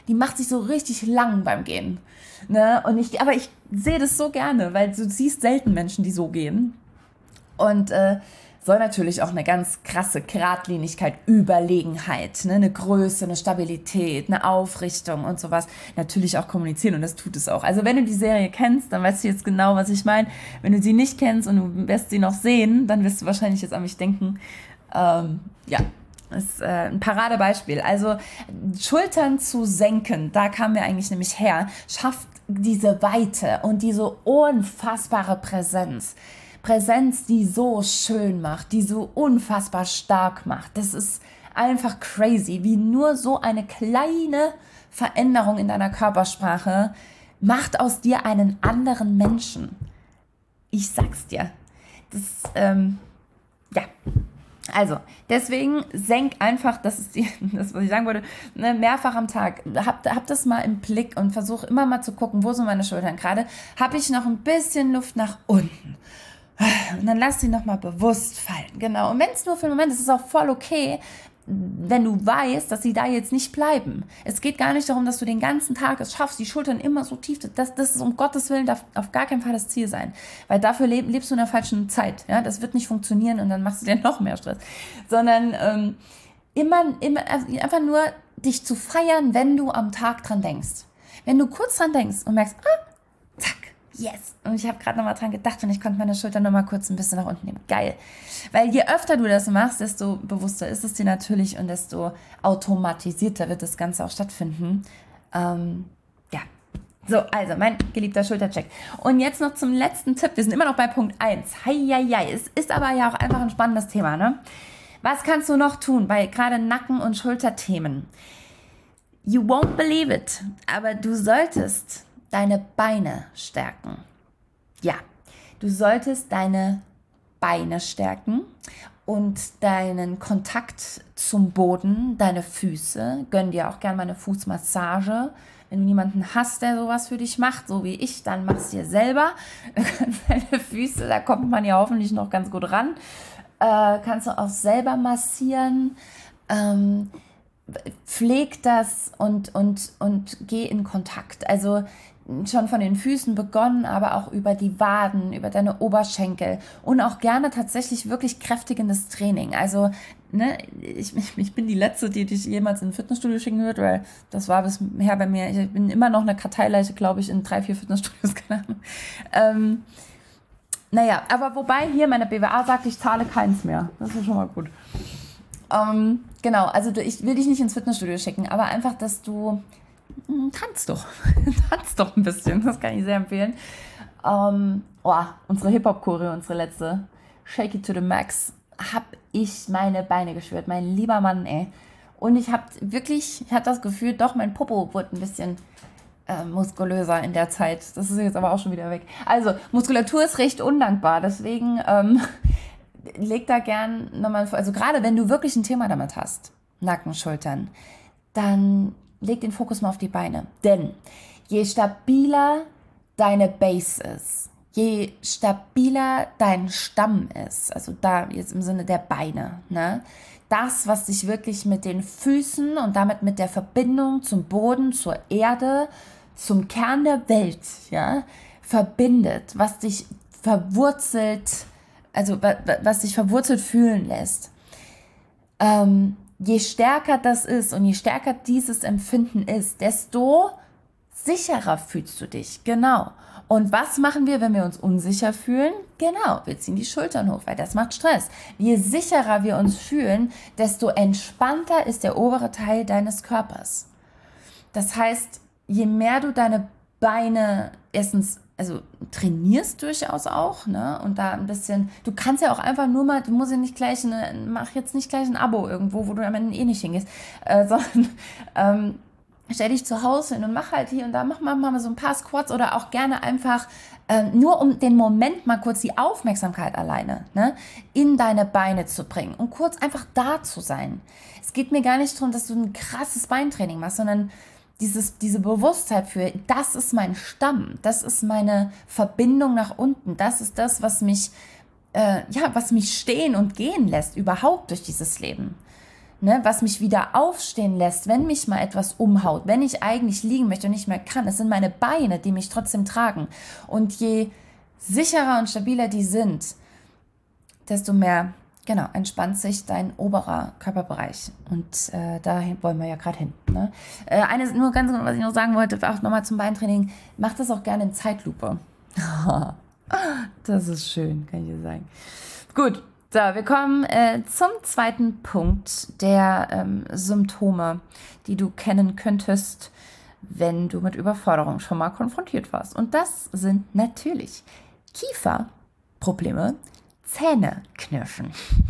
die macht sich so richtig lang beim Gehen. Ne? Und ich, aber ich sehe das so gerne, weil du siehst selten Menschen, die so gehen. Und äh, soll natürlich auch eine ganz krasse Geradlinigkeit, Überlegenheit, ne? Eine Größe, eine Stabilität, eine Aufrichtung und sowas natürlich auch kommunizieren, und das tut es auch. Also wenn du die Serie kennst, dann weißt du jetzt genau, was ich meine. Wenn du sie nicht kennst und du wirst sie noch sehen, dann wirst du wahrscheinlich jetzt an mich denken. Ähm, ja, das ist äh, ein Paradebeispiel. Also Schultern zu senken, da kamen wir eigentlich nämlich her, schafft diese Weite und diese unfassbare Präsenz. Präsenz, die so schön macht, die so unfassbar stark macht. Das ist einfach crazy, wie nur so eine kleine Veränderung in deiner Körpersprache macht aus dir einen anderen Menschen. Ich sag's dir. Das, ähm, ja. Also, deswegen senk einfach, das ist die, das, was ich sagen wollte, ne, mehrfach am Tag. Hab, hab das mal im Blick und versuch immer mal zu gucken, wo sind meine Schultern gerade. Habe ich noch ein bisschen Luft nach unten? Und dann lass sie nochmal bewusst fallen. Genau. Und wenn es nur für einen Moment ist, ist es auch voll okay, wenn du weißt, dass sie da jetzt nicht bleiben. Es geht gar nicht darum, dass du den ganzen Tag es schaffst, die Schultern immer so tief. Das, das ist um Gottes Willen darf auf gar keinen Fall das Ziel sein. Weil dafür leb, lebst du in der falschen Zeit. Ja? Das wird nicht funktionieren und dann machst du dir noch mehr Stress. Sondern ähm, immer, immer also einfach nur dich zu feiern, wenn du am Tag dran denkst. Wenn du kurz dran denkst und merkst, ah, zack, yes. Und ich habe gerade nochmal dran gedacht und ich konnte meine Schulter nochmal kurz ein bisschen nach unten nehmen. Geil. Weil je öfter du das machst, desto bewusster ist es dir natürlich und desto automatisierter wird das Ganze auch stattfinden. Ähm, ja. So, also mein geliebter Schultercheck. Und jetzt noch zum letzten Tipp. Wir sind immer noch bei Punkt eins. Heieiei. Es ist aber ja auch einfach ein spannendes Thema, ne? Was kannst du noch tun bei gerade Nacken- und Schulterthemen? You won't believe it. Aber du solltest deine Beine stärken. Ja, du solltest deine Beine stärken und deinen Kontakt zum Boden, deine Füße. Gönn dir auch gerne mal eine Fußmassage. Wenn du niemanden hast, der sowas für dich macht, so wie ich, dann mach's dir selber. Deine Füße, da kommt man ja hoffentlich noch ganz gut ran. Äh, kannst du auch selber massieren. Ähm, pfleg das und, und, und geh in Kontakt. Also schon von den Füßen begonnen, aber auch über die Waden, über deine Oberschenkel und auch gerne tatsächlich wirklich kräftigendes Training. Also ne, ich, ich bin die Letzte, die dich jemals in ein Fitnessstudio schicken wird, weil das war bisher bei mir, ich bin immer noch eine Karteileiche, glaube ich, in drei, vier Fitnessstudios, keine Ahnung. Ähm, naja, aber wobei hier meine B W A sagt, ich zahle keins mehr. Das ist schon mal gut. Ähm, genau, also du, ich will dich nicht ins Fitnessstudio schicken, aber einfach, dass du tanz doch. Tanz doch ein bisschen. Das kann ich sehr empfehlen. Ähm, oh, unsere Hip-Hop-Choreo, unsere letzte. Shake it to the max. Hab ich meine Beine geschwört. Mein lieber Mann, ey. Und ich hab wirklich, ich hatte das Gefühl, doch, mein Popo wurde ein bisschen äh, muskulöser in der Zeit. Das ist jetzt aber auch schon wieder weg. Also, Muskulatur ist recht undankbar. Deswegen ähm, leg da gern nochmal vor. Also, gerade wenn du wirklich ein Thema damit hast, Nacken, Schultern, dann leg den Fokus mal auf die Beine. Denn je stabiler deine Base ist, je stabiler dein Stamm ist, also da jetzt im Sinne der Beine, ne, das, was dich wirklich mit den Füßen und damit mit der Verbindung zum Boden, zur Erde, zum Kern der Welt, ja, verbindet, was dich verwurzelt, also was dich verwurzelt fühlen lässt, ähm, je stärker das ist und je stärker dieses Empfinden ist, desto sicherer fühlst du dich. Genau. Und was machen wir, wenn wir uns unsicher fühlen? Genau, wir ziehen die Schultern hoch, weil das macht Stress. Je sicherer wir uns fühlen, desto entspannter ist der obere Teil deines Körpers. Das heißt, je mehr du deine Beine erstens also trainierst durchaus auch, ne? Und da ein bisschen, du kannst ja auch einfach nur mal, du musst ja nicht gleich, eine, mach jetzt nicht gleich ein Abo irgendwo, wo du am Ende eh nicht hingehst, äh, sondern ähm, stell dich zu Hause hin und mach halt hier und da, mach mal, mach mal so ein paar Squats oder auch gerne einfach ähm, nur um den Moment mal kurz die Aufmerksamkeit alleine, ne, in deine Beine zu bringen und kurz einfach da zu sein. Es geht mir gar nicht darum, dass du ein krasses Beintraining machst, sondern Dieses, diese Bewusstheit für, das ist mein Stamm, das ist meine Verbindung nach unten, das ist das, was mich, äh, ja, was mich stehen und gehen lässt, überhaupt durch dieses Leben. ne, was mich wieder aufstehen lässt, wenn mich mal etwas umhaut, wenn ich eigentlich liegen möchte und nicht mehr kann. Es sind meine Beine, die mich trotzdem tragen. Und je sicherer und stabiler die sind, desto mehr, genau, entspannt sich dein oberer Körperbereich. Und äh, dahin wollen wir ja gerade hin. Ne? Äh, eines, nur ganz, was ich noch sagen wollte, auch nochmal zum Beintraining, mach das auch gerne in Zeitlupe. Das ist schön, kann ich dir sagen. Gut, so, wir kommen äh, zum zweiten Punkt der ähm, Symptome, die du kennen könntest, wenn du mit Überforderung schon mal konfrontiert warst. Und das sind natürlich Kieferprobleme, Zähneknirschen.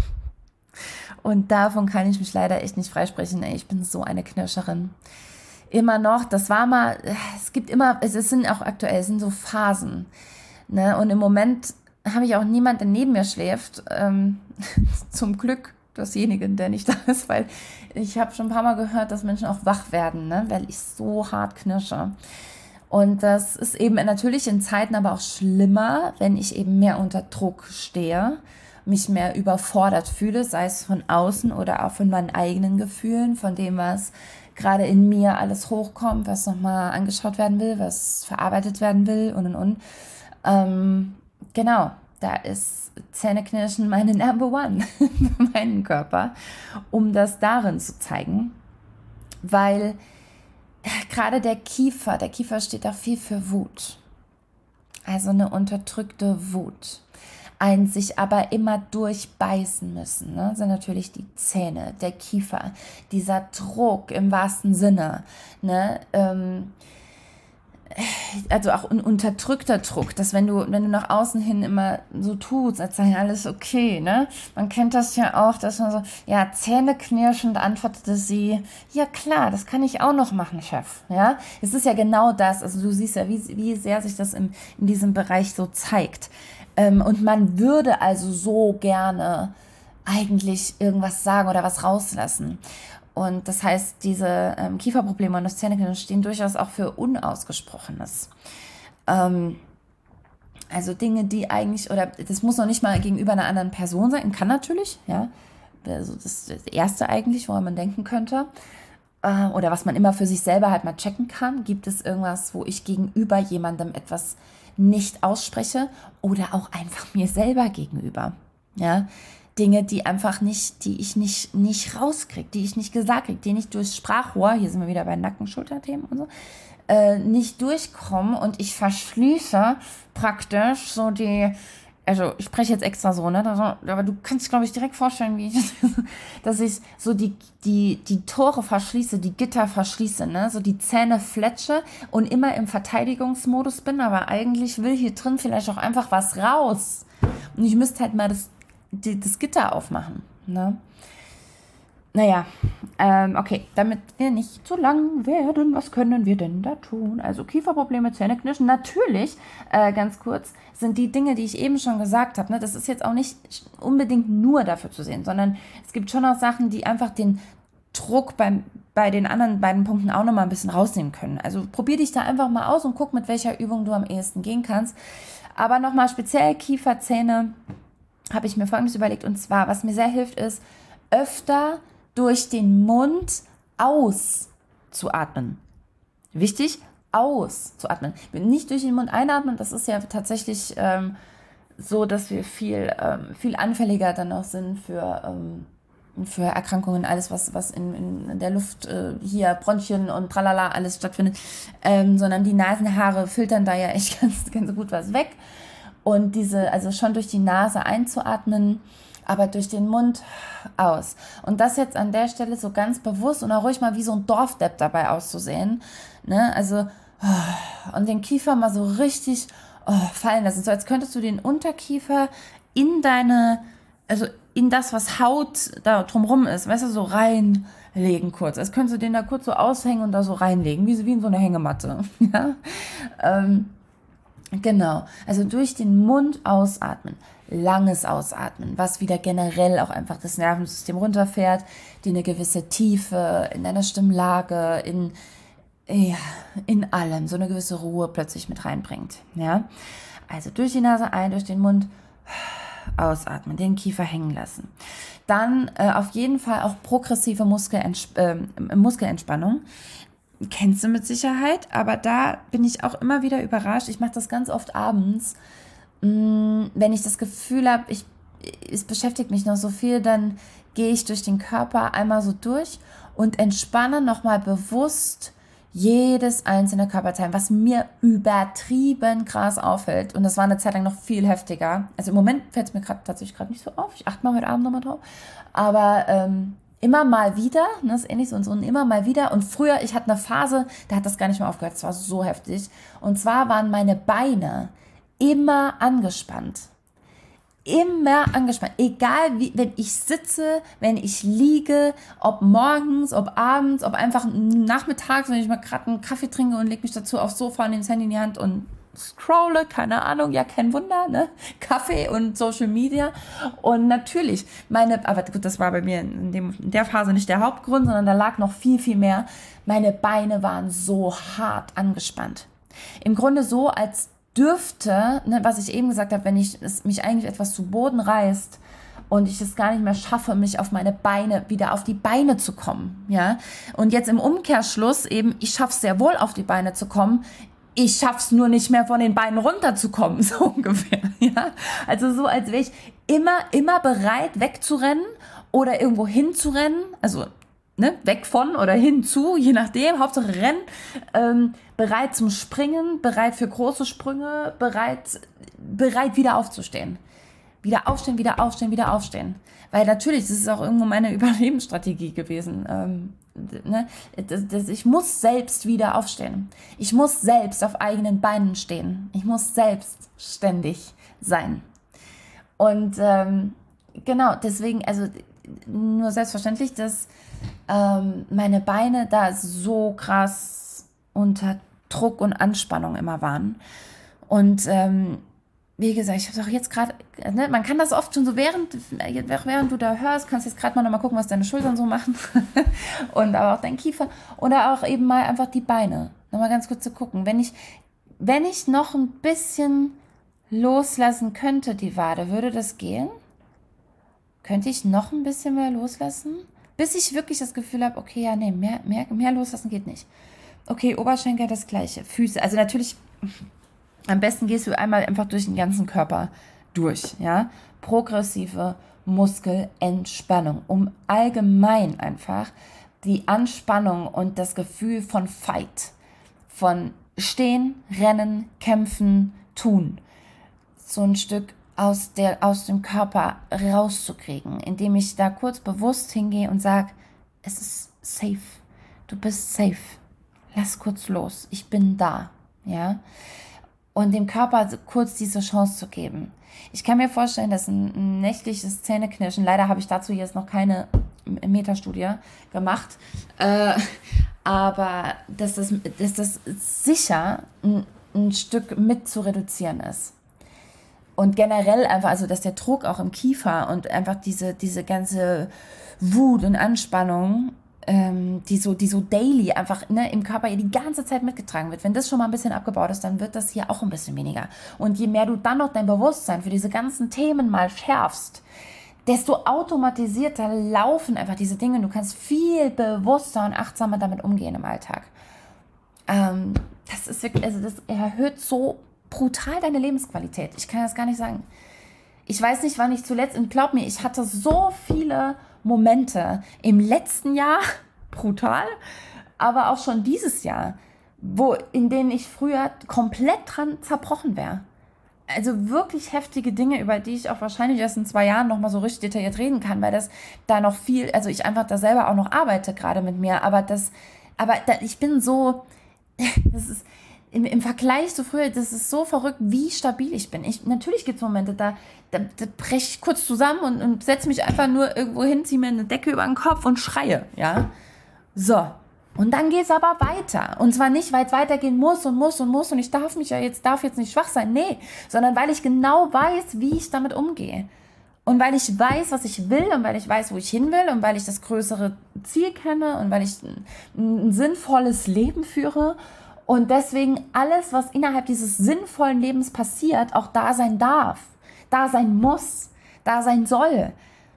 Und davon kann ich mich leider echt nicht freisprechen. Ich bin so eine Knirscherin. Immer noch, das war mal, es gibt immer, es sind auch aktuell, es sind so Phasen. Ne? Und im Moment habe ich auch niemanden, der neben mir schläft. Ähm, zum Glück desjenigen, der nicht da ist, weil ich habe schon ein paar Mal gehört, dass Menschen auch wach werden, ne? Weil ich so hart knirsche. Und das ist eben natürlich in Zeiten aber auch schlimmer, wenn ich eben mehr unter Druck stehe, mich mehr überfordert fühle, sei es von außen oder auch von meinen eigenen Gefühlen, von dem, was gerade in mir alles hochkommt, was nochmal angeschaut werden will, was verarbeitet werden will und und und. Ähm, genau, da ist Zähneknirschen meine Number One für meinen Körper, um das darin zu zeigen, weil gerade der Kiefer, der Kiefer steht auch viel für Wut. Also eine unterdrückte Wut. Ein sich aber immer durchbeißen müssen, ne? Sind natürlich die Zähne, der Kiefer, dieser Druck im wahrsten Sinne, ne? Ähm, also auch ein unterdrückter Druck, dass wenn du, wenn du nach außen hin immer so tust, als sei alles okay, ne? Man kennt das ja auch, dass man so, ja, zähneknirschend antwortete sie, ja klar, das kann ich auch noch machen, Chef, ja? Es ist ja genau das, also du siehst ja, wie, wie sehr sich das im, in diesem Bereich so zeigt. Ähm, und man würde also so gerne eigentlich irgendwas sagen oder was rauslassen. Und das heißt, diese ähm, Kieferprobleme und das Zähneknirschen stehen durchaus auch für Unausgesprochenes. Ähm, also Dinge, die eigentlich, oder das muss noch nicht mal gegenüber einer anderen Person sein, kann natürlich, ja. Also das ist das Erste eigentlich, woran man denken könnte. Äh, oder was man immer für sich selber halt mal checken kann. Gibt es irgendwas, wo ich gegenüber jemandem etwas nicht ausspreche oder auch einfach mir selber gegenüber, ja. Dinge, die einfach nicht, die ich nicht, nicht rauskriege, die ich nicht gesagt kriege, die nicht durchs Sprachrohr, hier sind wir wieder bei Nacken-Schulterthemen und so, äh, nicht durchkommen und ich verschließe praktisch so die, also ich spreche jetzt extra so, ne, aber du kannst, glaube ich, direkt vorstellen, wie ich, dass ich so die, die, die Tore verschließe, die Gitter verschließe, ne, so die Zähne fletsche und immer im Verteidigungsmodus bin, aber eigentlich will hier drin vielleicht auch einfach was raus. Und ich müsste halt mal das Die, das Gitter aufmachen. Ne? Naja, ähm, okay, damit wir nicht zu lang werden, was können wir denn da tun? Also Kieferprobleme, Zähneknirschen, natürlich, äh, ganz kurz, sind die Dinge, die ich eben schon gesagt habe. Ne? Das ist jetzt auch nicht unbedingt nur dafür zu sehen, sondern es gibt schon auch Sachen, die einfach den Druck beim, bei den anderen beiden Punkten auch nochmal ein bisschen rausnehmen können. Also probier dich da einfach mal aus und guck, mit welcher Übung du am ehesten gehen kannst. Aber nochmal speziell Kiefer, Zähne, habe ich mir Folgendes überlegt, und zwar, was mir sehr hilft, ist, öfter durch den Mund auszuatmen. Wichtig, auszuatmen. Nicht durch den Mund einatmen, das ist ja tatsächlich ähm, so, dass wir viel, ähm, viel anfälliger dann auch sind für, ähm, für Erkrankungen, alles, was, was in, in der Luft, äh, hier Bronchien und tralala, alles stattfindet, ähm, sondern die Nasenhaare filtern da ja echt ganz, ganz gut was weg. Und diese, also schon durch die Nase einzuatmen, aber durch den Mund aus. Und das jetzt an der Stelle so ganz bewusst und auch ruhig mal wie so ein Dorfdepp dabei auszusehen. Ne? Also, und den Kiefer mal so richtig oh, fallen lassen. So als könntest du den Unterkiefer in deine, also in das, was Haut da drumrum ist, weißt du, so reinlegen kurz. Als könntest du den da kurz so aushängen und da so reinlegen, wie, wie in so eine Hängematte. Ja? Ähm, Genau, also durch den Mund ausatmen, langes Ausatmen, was wieder generell auch einfach das Nervensystem runterfährt, die eine gewisse Tiefe in deiner Stimmlage, in, ja, in allem, so eine gewisse Ruhe plötzlich mit reinbringt. Ja? Also durch die Nase ein, durch den Mund ausatmen, den Kiefer hängen lassen. Dann äh, auf jeden Fall auch progressive Muskelents äh, Muskelentspannung. Kennst du mit Sicherheit, aber da bin ich auch immer wieder überrascht. Ich mache das ganz oft abends, mh, wenn ich das Gefühl habe, ich, es beschäftigt mich noch so viel, dann gehe ich durch den Körper einmal so durch und entspanne nochmal bewusst jedes einzelne Körperteil, was mir übertrieben krass auffällt. Und das war eine Zeit lang noch viel heftiger. Also im Moment fällt es mir gerade tatsächlich gerade nicht so auf. Ich achte mal heute Abend nochmal drauf. Aber ähm, immer mal wieder, ne, das ist ähnlich so und so, und immer mal wieder. Und früher, ich hatte eine Phase, da hat das gar nicht mehr aufgehört. Das war so heftig. Und zwar waren meine Beine immer angespannt. Immer angespannt. Egal wie, wenn ich sitze, wenn ich liege, ob morgens, ob abends, ob einfach nachmittags, wenn ich mal gerade einen Kaffee trinke und lege mich dazu aufs Sofa und nehme das Handy in die Hand und scrolle, keine Ahnung, ja, kein Wunder, ne? Kaffee und Social Media. Und natürlich, meine, aber gut, das war bei mir in, dem, in der Phase nicht der Hauptgrund, sondern da lag noch viel, viel mehr. Meine Beine waren so hart angespannt. Im Grunde so, als dürfte, ne, was ich eben gesagt habe, wenn ich es mich eigentlich etwas zu Boden reißt und ich es gar nicht mehr schaffe, mich auf meine Beine, wieder auf die Beine zu kommen, ja. Und jetzt im Umkehrschluss eben, ich schaffe es sehr wohl, auf die Beine zu kommen, ich schaffe es nur nicht mehr, von den Beinen runterzukommen, so ungefähr, ja. Also so, als wäre ich immer, immer bereit, wegzurennen oder irgendwo hinzurennen, also Ne, weg von oder hinzu, je nachdem, Hauptsache Rennen, ähm, bereit zum Springen, bereit für große Sprünge, bereit, bereit wieder aufzustehen. Wieder aufstehen, wieder aufstehen, wieder aufstehen. Weil natürlich, das ist auch irgendwo meine Überlebensstrategie gewesen. Ähm, ne? das, das, ich muss selbst wieder aufstehen. Ich muss selbst auf eigenen Beinen stehen. Ich muss selbstständig sein. Und ähm, genau, deswegen, also nur selbstverständlich, dass ähm, meine Beine da so krass unter Druck und Anspannung immer waren. Und ähm, wie gesagt, ich habe es auch jetzt gerade, ne, man kann das oft schon so während, während du da hörst, kannst jetzt gerade mal nochmal gucken, was deine Schultern so machen und aber auch dein Kiefer oder auch eben mal einfach die Beine. Nochmal ganz kurz zu gucken. Wenn ich, wenn ich noch ein bisschen loslassen könnte, die Wade, würde das gehen? Könnte ich noch ein bisschen mehr loslassen? Bis ich wirklich das Gefühl habe, okay, ja, nee, mehr, mehr, mehr loslassen geht nicht. Okay, Oberschenkel das Gleiche. Füße, also natürlich, am besten gehst du einmal einfach durch den ganzen Körper durch, ja. Progressive Muskelentspannung, um allgemein einfach die Anspannung und das Gefühl von Fight, von Stehen, Rennen, Kämpfen, Tun, so ein Stück aus, der, aus dem Körper rauszukriegen, indem ich da kurz bewusst hingehe und sage, es ist safe, du bist safe, lass kurz los, ich bin da, ja, und dem Körper kurz diese Chance zu geben. Ich kann mir vorstellen, dass ein, ein nächtliches Zähneknirschen, leider habe ich dazu jetzt noch keine Metastudie gemacht, äh, aber dass das, dass das sicher ein, ein Stück mit zu reduzieren ist. Und generell einfach, also dass der Druck auch im Kiefer und einfach diese, diese ganze Wut und Anspannung, ähm, die, so, die so daily einfach ne, im Körper die ganze Zeit mitgetragen wird. Wenn das schon mal ein bisschen abgebaut ist, dann wird das hier auch ein bisschen weniger. Und je mehr du dann noch dein Bewusstsein für diese ganzen Themen mal schärfst, desto automatisierter laufen einfach diese Dinge. Du kannst viel bewusster und achtsamer damit umgehen im Alltag. Ähm, das ist wirklich, also das erhöht so brutal deine Lebensqualität. Ich kann das gar nicht sagen. Ich weiß nicht, wann ich zuletzt, und glaub mir, ich hatte so viele Momente im letzten Jahr, brutal, aber auch schon dieses Jahr, wo, in denen ich früher komplett dran zerbrochen wäre. Also wirklich heftige Dinge, über die ich auch wahrscheinlich erst in zwei Jahren nochmal so richtig detailliert reden kann, weil das da noch viel, also ich einfach da selber auch noch arbeite gerade mit mir, aber das, aber da, ich bin so, das ist, Im, Im Vergleich zu früher, das ist so verrückt, wie stabil ich bin. Ich, natürlich gibt es Momente, da, da, da breche ich kurz zusammen und, und setze mich einfach nur irgendwo hin, ziehe mir eine Decke über den Kopf und schreie, ja. So, und dann geht es aber weiter. Und zwar nicht, weil es weitergehen muss und muss und muss und ich darf mich ja jetzt, darf jetzt nicht schwach sein, nee, sondern weil ich genau weiß, wie ich damit umgehe. Und weil ich weiß, was ich will und weil ich weiß, wo ich hin will und weil ich das größere Ziel kenne und weil ich ein, ein sinnvolles Leben führe. Und deswegen alles, was innerhalb dieses sinnvollen Lebens passiert, auch da sein darf, da sein muss, da sein soll.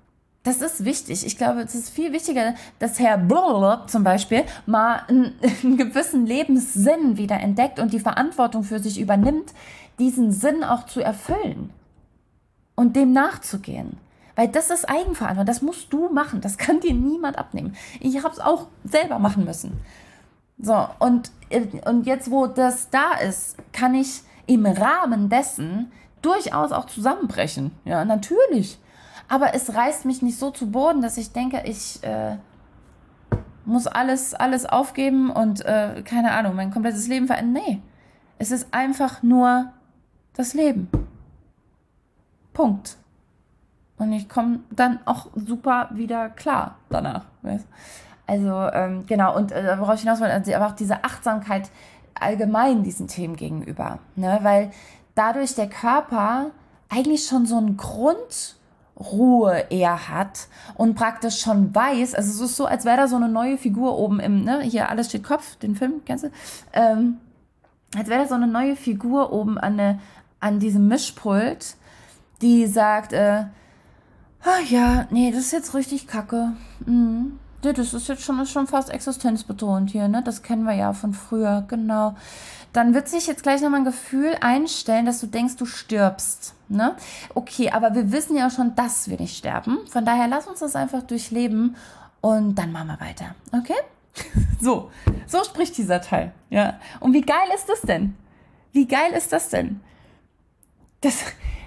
Das ist wichtig. Ich glaube, es ist viel wichtiger, dass Herr Blablabla zum Beispiel mal einen, einen gewissen Lebenssinn wieder entdeckt und die Verantwortung für sich übernimmt, diesen Sinn auch zu erfüllen und dem nachzugehen. Weil das ist Eigenverantwortung, das musst du machen, das kann dir niemand abnehmen. Ich habe es auch selber machen müssen. So, und, und jetzt, wo das da ist, kann ich im Rahmen dessen durchaus auch zusammenbrechen. Ja, natürlich. Aber es reißt mich nicht so zu Boden, dass ich denke, ich äh, muss alles, alles aufgeben und, äh, keine Ahnung, mein komplettes Leben verändern. Nee, es ist einfach nur das Leben. Punkt. Und ich komme dann auch super wieder klar danach. Weißt? Also, ähm, genau, und äh, worauf ich hinaus wollte, also, aber auch diese Achtsamkeit allgemein diesen Themen gegenüber. Ne? Weil dadurch der Körper eigentlich schon so einen Grund Ruhe eher hat und praktisch schon weiß, also es ist so, als wäre da so eine neue Figur oben im, ne, hier Alles steht Kopf, den Film, kennst du? Ähm, als wäre da so eine neue Figur oben an, ne, an diesem Mischpult, die sagt, äh, ah ja, nee, das ist jetzt richtig kacke. Mhm. Ja, das ist jetzt schon, ist schon fast existenzbetont hier, ne? Das kennen wir ja von früher, genau. Dann wird sich jetzt gleich nochmal ein Gefühl einstellen, dass du denkst, du stirbst. Ne? Okay, aber wir wissen ja schon, dass wir nicht sterben. Von daher lass uns das einfach durchleben und dann machen wir weiter. Okay? So, so spricht dieser Teil. Ja. Und wie geil ist das denn? Wie geil ist das denn? Das.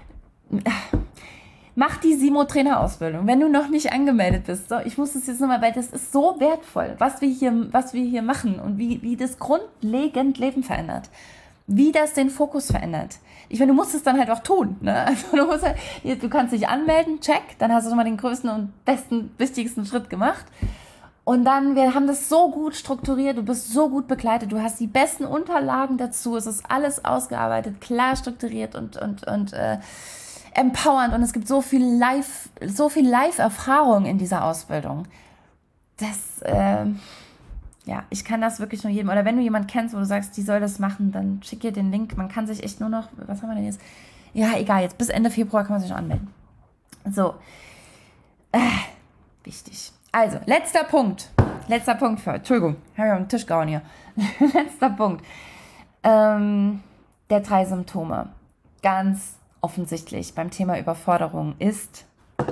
Mach die Simo-Trainer-Ausbildung, wenn du noch nicht angemeldet bist. So, ich muss das jetzt nochmal, weil das ist so wertvoll, was wir hier, was wir hier machen und wie, wie das grundlegend Leben verändert. Wie das den Fokus verändert. Ich meine, du musst es dann halt auch tun. Ne? Also du, musst halt, du kannst dich anmelden, check, dann hast du schon mal den größten und besten, wichtigsten Schritt gemacht. Und dann, wir haben das so gut strukturiert, du bist so gut begleitet, du hast die besten Unterlagen dazu, es ist alles ausgearbeitet, klar strukturiert und, und, und äh, empowernd und es gibt so viel Live, so viel Live-Erfahrung in dieser Ausbildung. Das, äh, ja, ich kann das wirklich nur jedem, oder wenn du jemanden kennst, wo du sagst, die soll das machen, dann schick ihr den Link. Man kann sich echt nur noch, was haben wir denn jetzt? Ja, egal, jetzt bis Ende Februar kann man sich noch anmelden. So, äh, wichtig. Also, letzter Punkt. Letzter Punkt für heute. Entschuldigung, habe ich auf den Tisch gehauen hier. Letzter Punkt. Ähm, der drei Symptome. Ganz offensichtlich beim Thema Überforderung ist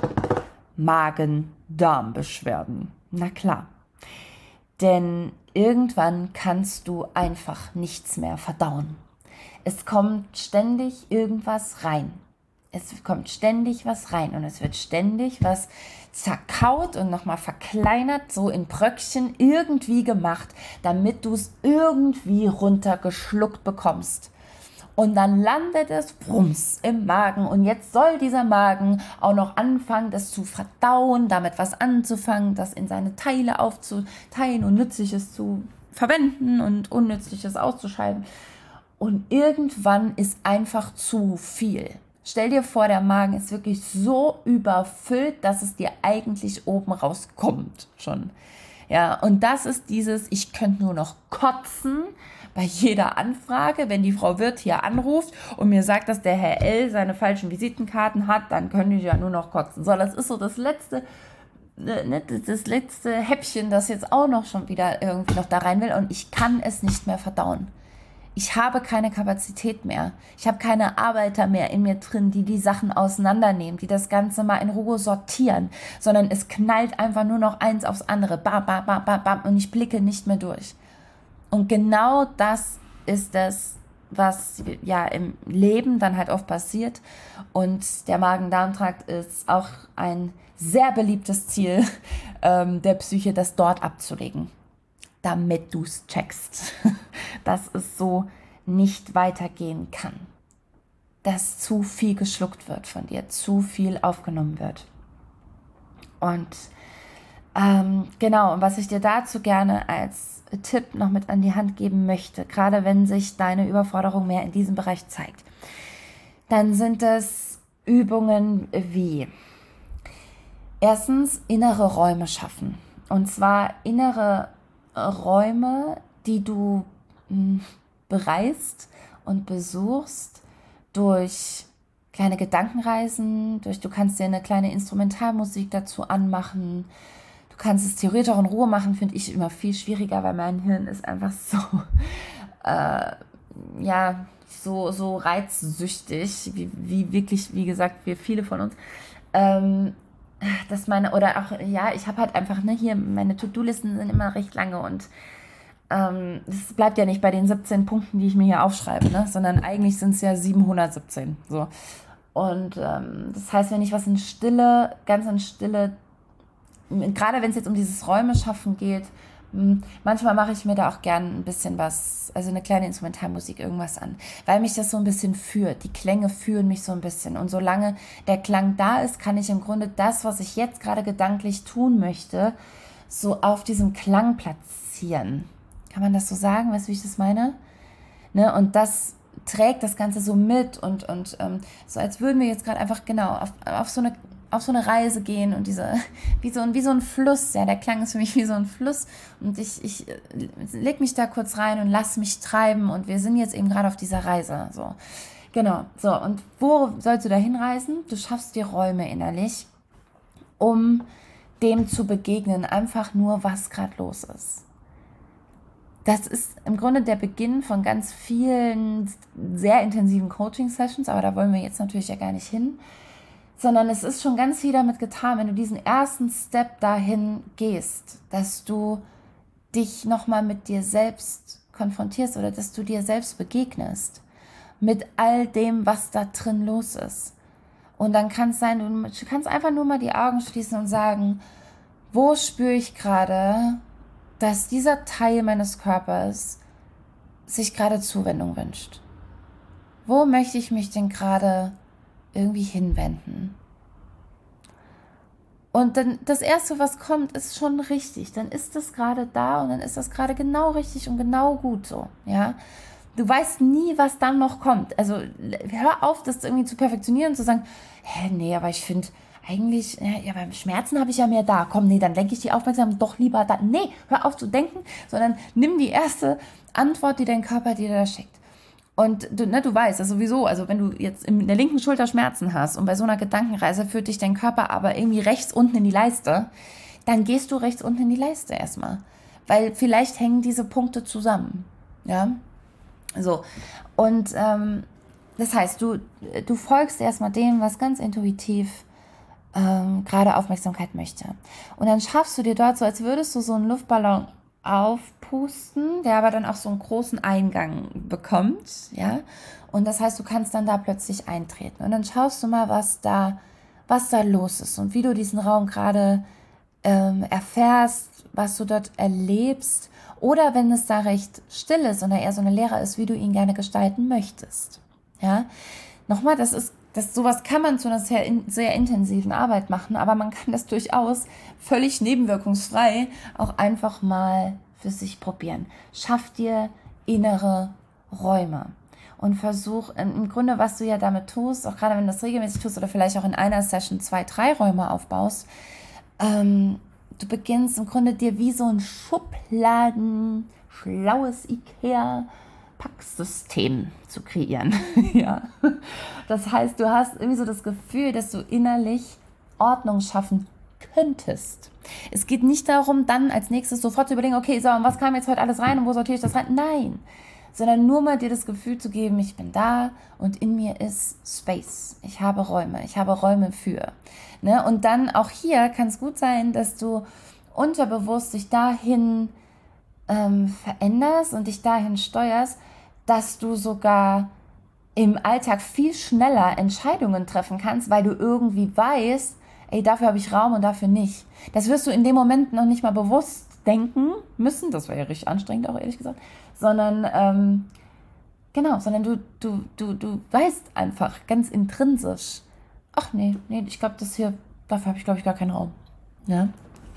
Magen-Darm-Beschwerden. Na klar. Denn irgendwann kannst du einfach nichts mehr verdauen. Es kommt ständig irgendwas rein. Es kommt ständig was rein und es wird ständig was zerkaut und nochmal verkleinert, so in Bröckchen irgendwie gemacht, damit du es irgendwie runtergeschluckt bekommst. Und dann landet es, brums, im Magen. Und jetzt soll dieser Magen auch noch anfangen, das zu verdauen, damit was anzufangen, das in seine Teile aufzuteilen und Nützliches zu verwenden und Unnützliches auszuscheiden. Und irgendwann ist einfach zu viel. Stell dir vor, der Magen ist wirklich so überfüllt, dass es dir eigentlich oben rauskommt schon. Ja, und das ist dieses, ich könnte nur noch kotzen bei jeder Anfrage. Wenn die Frau Wirt hier anruft und mir sagt, dass der Herr L. seine falschen Visitenkarten hat, dann könnte ich ja nur noch kotzen. So, das ist so das letzte, ne, das letzte Häppchen, das jetzt auch noch schon wieder irgendwie noch da rein will und ich kann es nicht mehr verdauen. Ich habe keine Kapazität mehr. Ich habe keine Arbeiter mehr in mir drin, die die Sachen auseinandernehmen, die das Ganze mal in Ruhe sortieren, sondern es knallt einfach nur noch eins aufs andere. Bam, bam, bam, bam, bam, und ich blicke nicht mehr durch. Und genau das ist das, was ja im Leben dann halt oft passiert. Und der Magen-Darm-Trakt ist auch ein sehr beliebtes Ziel ähm, der Psyche, das dort abzulegen, damit du es checkst, dass es so nicht weitergehen kann, dass zu viel geschluckt wird von dir, zu viel aufgenommen wird. Und ähm, genau, und was ich dir dazu gerne als Tipp noch mit an die Hand geben möchte, gerade wenn sich deine Überforderung mehr in diesem Bereich zeigt, dann sind es Übungen wie erstens innere Räume schaffen. Und zwar innere Räume, die du mh, bereist und besuchst durch kleine Gedankenreisen, durch, du kannst dir eine kleine Instrumentalmusik dazu anmachen. Du kannst es theoretisch auch in Ruhe machen, finde ich immer viel schwieriger, weil mein Hirn ist einfach so, äh, ja, so, so reizsüchtig, wie, wie wirklich, wie gesagt, wir viele von uns. Ähm, dass meine, oder auch, ja, ich habe halt einfach, ne, hier, meine To-Do-Listen sind immer recht lange und ähm, es bleibt ja nicht bei den siebzehn Punkten, die ich mir hier aufschreibe, ne, sondern eigentlich sind es ja siebenhundertsiebzehn, so. Und ähm, das heißt, wenn ich was in Stille, ganz in Stille, gerade wenn es jetzt um dieses Räume schaffen geht, mh, manchmal mache ich mir da auch gern ein bisschen was, also eine kleine Instrumentalmusik, irgendwas an, weil mich das so ein bisschen führt. Die Klänge führen mich so ein bisschen. Und solange der Klang da ist, kann ich im Grunde das, was ich jetzt gerade gedanklich tun möchte, so auf diesem Klang platzieren. Kann man das so sagen? Weißt du, wie ich das meine? Ne? Und das trägt das Ganze so mit und, und ähm, so als würden wir jetzt gerade einfach genau auf, auf, so eine, auf so eine Reise gehen und diese, wie so, ein, wie so ein Fluss, ja, der Klang ist für mich wie so ein Fluss und ich, ich äh, leg mich da kurz rein und lass mich treiben und wir sind jetzt eben gerade auf dieser Reise, so. Genau, so, und wo sollst du da hinreisen? Du schaffst dir Räume innerlich, um dem zu begegnen, einfach nur, was gerade los ist. Das ist im Grunde der Beginn von ganz vielen sehr intensiven Coaching-Sessions, aber da wollen wir jetzt natürlich ja gar nicht hin, sondern es ist schon ganz viel damit getan, wenn du diesen ersten Step dahin gehst, dass du dich nochmal mit dir selbst konfrontierst oder dass du dir selbst begegnest, mit all dem, was da drin los ist. Und dann kann es sein, du kannst einfach nur mal die Augen schließen und sagen, wo spüre ich gerade, dass dieser Teil meines Körpers sich gerade Zuwendung wünscht? Wo möchte ich mich denn gerade irgendwie hinwenden? Und dann das Erste, was kommt, ist schon richtig. Dann ist das gerade da und dann ist das gerade genau richtig und genau gut so. Ja? Du weißt nie, was dann noch kommt. Also hör auf, das irgendwie zu perfektionieren und zu sagen, hä, nee, aber ich finde, eigentlich, ja, beim Schmerzen habe ich ja mehr da. Komm, nee, dann lenke ich die Aufmerksamkeit doch lieber da. Nee, hör auf zu denken, sondern nimm die erste Antwort, die dein Körper dir da schickt. Und du, ne, du weißt das sowieso, also wenn du jetzt in der linken Schulter Schmerzen hast und bei so einer Gedankenreise führt dich dein Körper aber irgendwie rechts unten in die Leiste, dann gehst du rechts unten in die Leiste erstmal. Weil vielleicht hängen diese Punkte zusammen. Ja, so. Und ähm, das heißt, du, du folgst erstmal dem, was ganz intuitiv ähm, gerade Aufmerksamkeit möchte. Und dann schaffst du dir dort so, als würdest du so einen Luftballon aufpusten, der aber dann auch so einen großen Eingang bekommt, ja. Und das heißt, du kannst dann da plötzlich eintreten. Und dann schaust du mal, was da, was da los ist und wie du diesen Raum gerade ähm, erfährst, was du dort erlebst. Oder wenn es da recht still ist und da eher so eine Leere ist, wie du ihn gerne gestalten möchtest. Ja, nochmal, das ist, das, sowas kann man zu einer sehr, sehr intensiven Arbeit machen, aber man kann das durchaus völlig nebenwirkungsfrei auch einfach mal für sich probieren. Schaff dir innere Räume und versuch, im Grunde, was du ja damit tust, auch gerade wenn du das regelmäßig tust oder vielleicht auch in einer Session zwei, drei Räume aufbaust, ähm, du beginnst im Grunde dir wie so ein Schubladen, schlaues Ikea Packsystem zu kreieren. Ja. Das heißt, du hast irgendwie so das Gefühl, dass du innerlich Ordnung schaffen könntest. Es geht nicht darum, dann als nächstes sofort zu überlegen, okay, so, und was kam jetzt heute alles rein und wo sortiere ich das rein? Nein, sondern nur mal dir das Gefühl zu geben, ich bin da und in mir ist Space. Ich habe Räume, ich habe Räume für. Ne? Und dann auch hier kann es gut sein, dass du unterbewusst dich dahin ähm, veränderst und dich dahin steuerst, dass du sogar im Alltag viel schneller Entscheidungen treffen kannst, weil du irgendwie weißt, ey, dafür habe ich Raum und dafür nicht. Das wirst du in dem Moment noch nicht mal bewusst denken müssen, das wäre ja richtig anstrengend auch ehrlich gesagt, sondern ähm, genau, sondern du, du, du, du weißt einfach ganz intrinsisch, ach nee, nee, ich glaube, das hier, dafür habe ich glaube ich gar keinen Raum. Ja.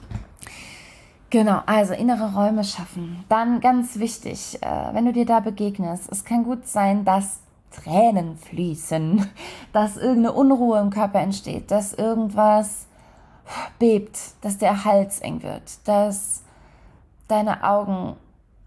Genau, also innere Räume schaffen. Dann ganz wichtig, äh, wenn du dir da begegnest, es kann gut sein, dass Tränen fließen, dass irgendeine Unruhe im Körper entsteht, dass irgendwas bebt, dass der Hals eng wird, dass deine Augen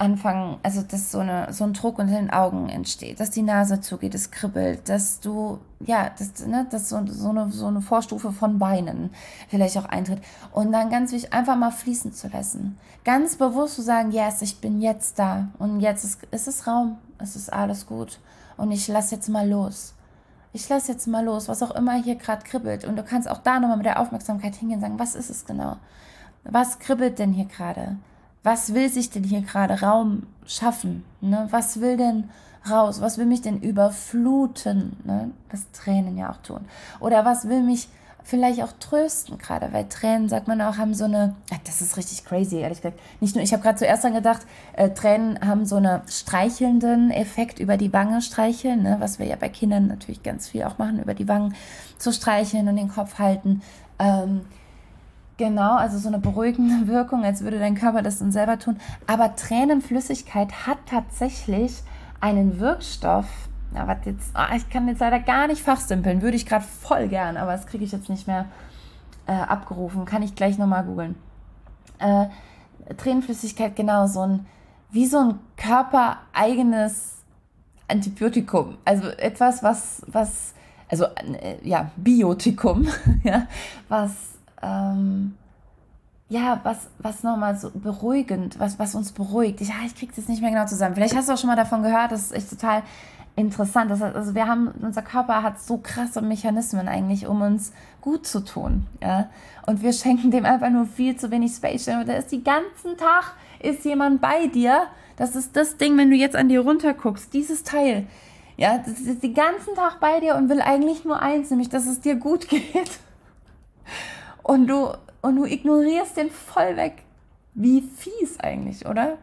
anfangen, also dass so, eine, so ein Druck unter den Augen entsteht, dass die Nase zugeht, es kribbelt, dass du, ja, dass, ne, dass so, so, eine, so eine Vorstufe von Weinen vielleicht auch eintritt. Und dann ganz wichtig, einfach mal fließen zu lassen. Ganz bewusst zu sagen, yes, ich bin jetzt da und jetzt ist, ist es Raum, es ist alles gut und ich lasse jetzt mal los. Ich lasse jetzt mal los, was auch immer hier gerade kribbelt. Und du kannst auch da nochmal mit der Aufmerksamkeit hingehen und sagen, was ist es genau? Was kribbelt denn hier gerade? Was will sich denn hier gerade Raum schaffen? Ne? Was will denn raus? Was will mich denn überfluten? Ne? Was Tränen ja auch tun. Oder was will mich vielleicht auch trösten gerade? Weil Tränen, sagt man auch, haben so eine, ja, das ist richtig crazy, ehrlich gesagt. Nicht nur, ich habe gerade zuerst dann gedacht, äh, Tränen haben so einen streichelnden Effekt, über die Wange streicheln, ne? Was wir ja bei Kindern natürlich ganz viel auch machen, über die Wangen zu streicheln und den Kopf halten. Ähm, Genau, also so eine beruhigende Wirkung, als würde dein Körper das dann selber tun. Aber Tränenflüssigkeit hat tatsächlich einen Wirkstoff. Na, was jetzt, oh, ich kann jetzt leider gar nicht fachsimpeln, würde ich gerade voll gern, aber das kriege ich jetzt nicht mehr äh, abgerufen. Kann ich gleich nochmal googeln. Äh, Tränenflüssigkeit, genau, so ein, wie so ein körpereigenes Antibiotikum. Also etwas, was, was, also äh, ja, Biotikum, ja, was Ähm, ja, was, was nochmal so beruhigend, was, was uns beruhigt. Ich, ja, ich krieg's jetzt nicht mehr genau zusammen. Vielleicht hast du auch schon mal davon gehört, das ist echt total interessant. Das heißt, also wir haben, unser Körper hat so krasse Mechanismen eigentlich, um uns gut zu tun. Ja? Und wir schenken dem einfach nur viel zu wenig Space. Da ist den ganzen Tag, ist jemand bei dir. Das ist das Ding, wenn du jetzt an dir runter guckst, dieses Teil. Ja, das ist den ganzen Tag bei dir und will eigentlich nur eins, nämlich, dass es dir gut geht. Und du, und du ignorierst den voll weg. Wie fies eigentlich, oder?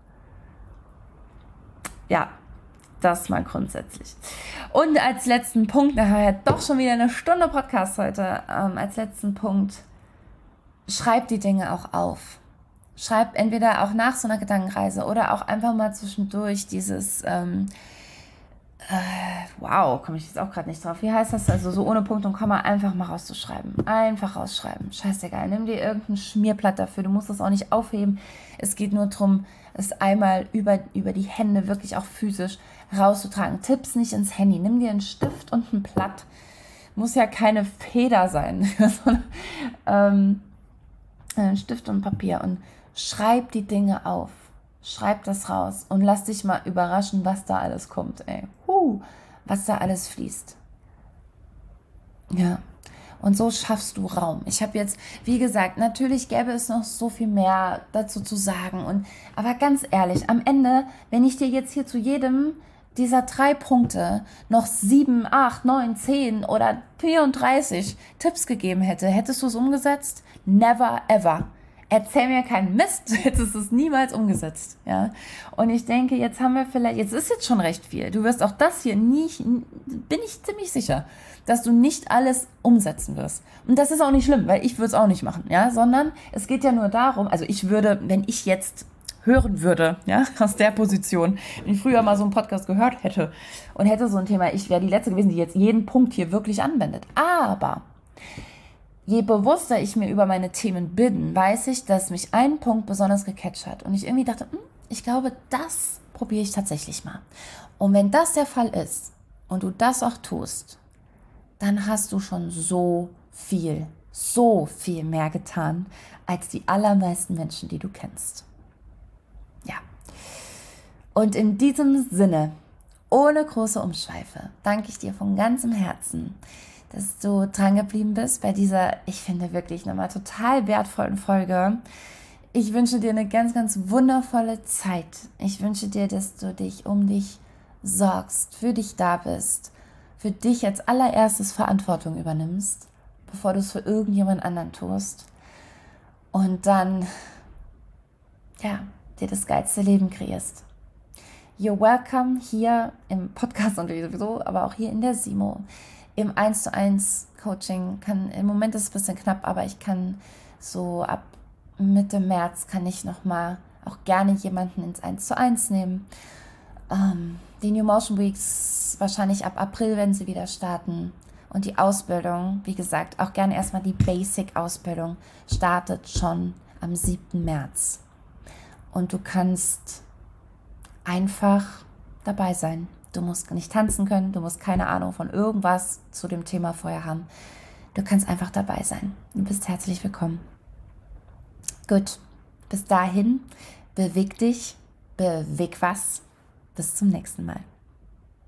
Ja, das mal grundsätzlich. Und als letzten Punkt, nachher doch schon wieder eine Stunde Podcast heute, ähm, als letzten Punkt, schreib die Dinge auch auf. Schreib entweder auch nach so einer Gedankenreise oder auch einfach mal zwischendurch dieses... Ähm, Äh, wow, komme ich jetzt auch gerade nicht drauf. Wie heißt das? Also so ohne Punkt und Komma einfach mal rauszuschreiben. Einfach rausschreiben. Scheißegal. Nimm dir irgendein Schmierblatt dafür. Du musst das auch nicht aufheben. Es geht nur darum, es einmal über, über die Hände wirklich auch physisch rauszutragen. Tipp's nicht ins Handy. Nimm dir einen Stift und ein Blatt. Muss ja keine Feder sein. sondern, ähm, ein Stift und Papier. Und schreib die Dinge auf. Schreib das raus und lass dich mal überraschen, was da alles kommt, ey. Huh, was da alles fließt. Ja, und so schaffst du Raum. Ich habe jetzt, wie gesagt, natürlich gäbe es noch so viel mehr dazu zu sagen. Und, aber ganz ehrlich, am Ende, wenn ich dir jetzt hier zu jedem dieser drei Punkte noch sieben, acht, neun, zehn oder vierunddreißig Tipps gegeben hätte, hättest du es umgesetzt? Never ever. Erzähl mir keinen Mist, jetzt ist es niemals umgesetzt, ja. Und ich denke, jetzt haben wir vielleicht, jetzt ist jetzt schon recht viel. Du wirst auch das hier nicht, bin ich ziemlich sicher, dass du nicht alles umsetzen wirst. Und das ist auch nicht schlimm, weil ich würde es auch nicht machen, ja. Sondern es geht ja nur darum, also ich würde, wenn ich jetzt hören würde, ja, aus der Position, wenn ich früher mal so einen Podcast gehört hätte und hätte so ein Thema, ich wäre die Letzte gewesen, die jetzt jeden Punkt hier wirklich anwendet. Aber je bewusster ich mir über meine Themen bin, weiß ich, dass mich ein Punkt besonders gecatcht hat. Und ich irgendwie dachte, hm, ich glaube, das probiere ich tatsächlich mal. Und wenn das der Fall ist und du das auch tust, dann hast du schon so viel, so viel mehr getan als die allermeisten Menschen, die du kennst. Ja. Und in diesem Sinne, ohne große Umschweife, danke ich dir von ganzem Herzen, dass du dran geblieben bist bei dieser, ich finde wirklich nochmal total wertvollen Folge. Ich wünsche dir eine ganz, ganz wundervolle Zeit. Ich wünsche dir, dass du dich um dich sorgst, für dich da bist, für dich als allererstes Verantwortung übernimmst, bevor du es für irgendjemand anderen tust. Und dann, ja, dir das geilste Leben kreierst. You're welcome hier im Podcast natürlich sowieso, aber auch hier in der Simo. Im eins zu eins Coaching kann, im Moment ist es ein bisschen knapp, aber ich kann so ab Mitte März kann ich nochmal auch gerne jemanden ins eins zu eins nehmen. Ähm, die New Motion Weeks wahrscheinlich ab April, wenn sie wieder starten. Und die Ausbildung, wie gesagt, auch gerne erstmal die Basic-Ausbildung startet schon am siebten März. Und du kannst einfach dabei sein. Du musst nicht tanzen können, du musst keine Ahnung von irgendwas zu dem Thema Feuer haben. Du kannst einfach dabei sein. Du bist herzlich willkommen. Gut, bis dahin, beweg dich, beweg was. Bis zum nächsten Mal.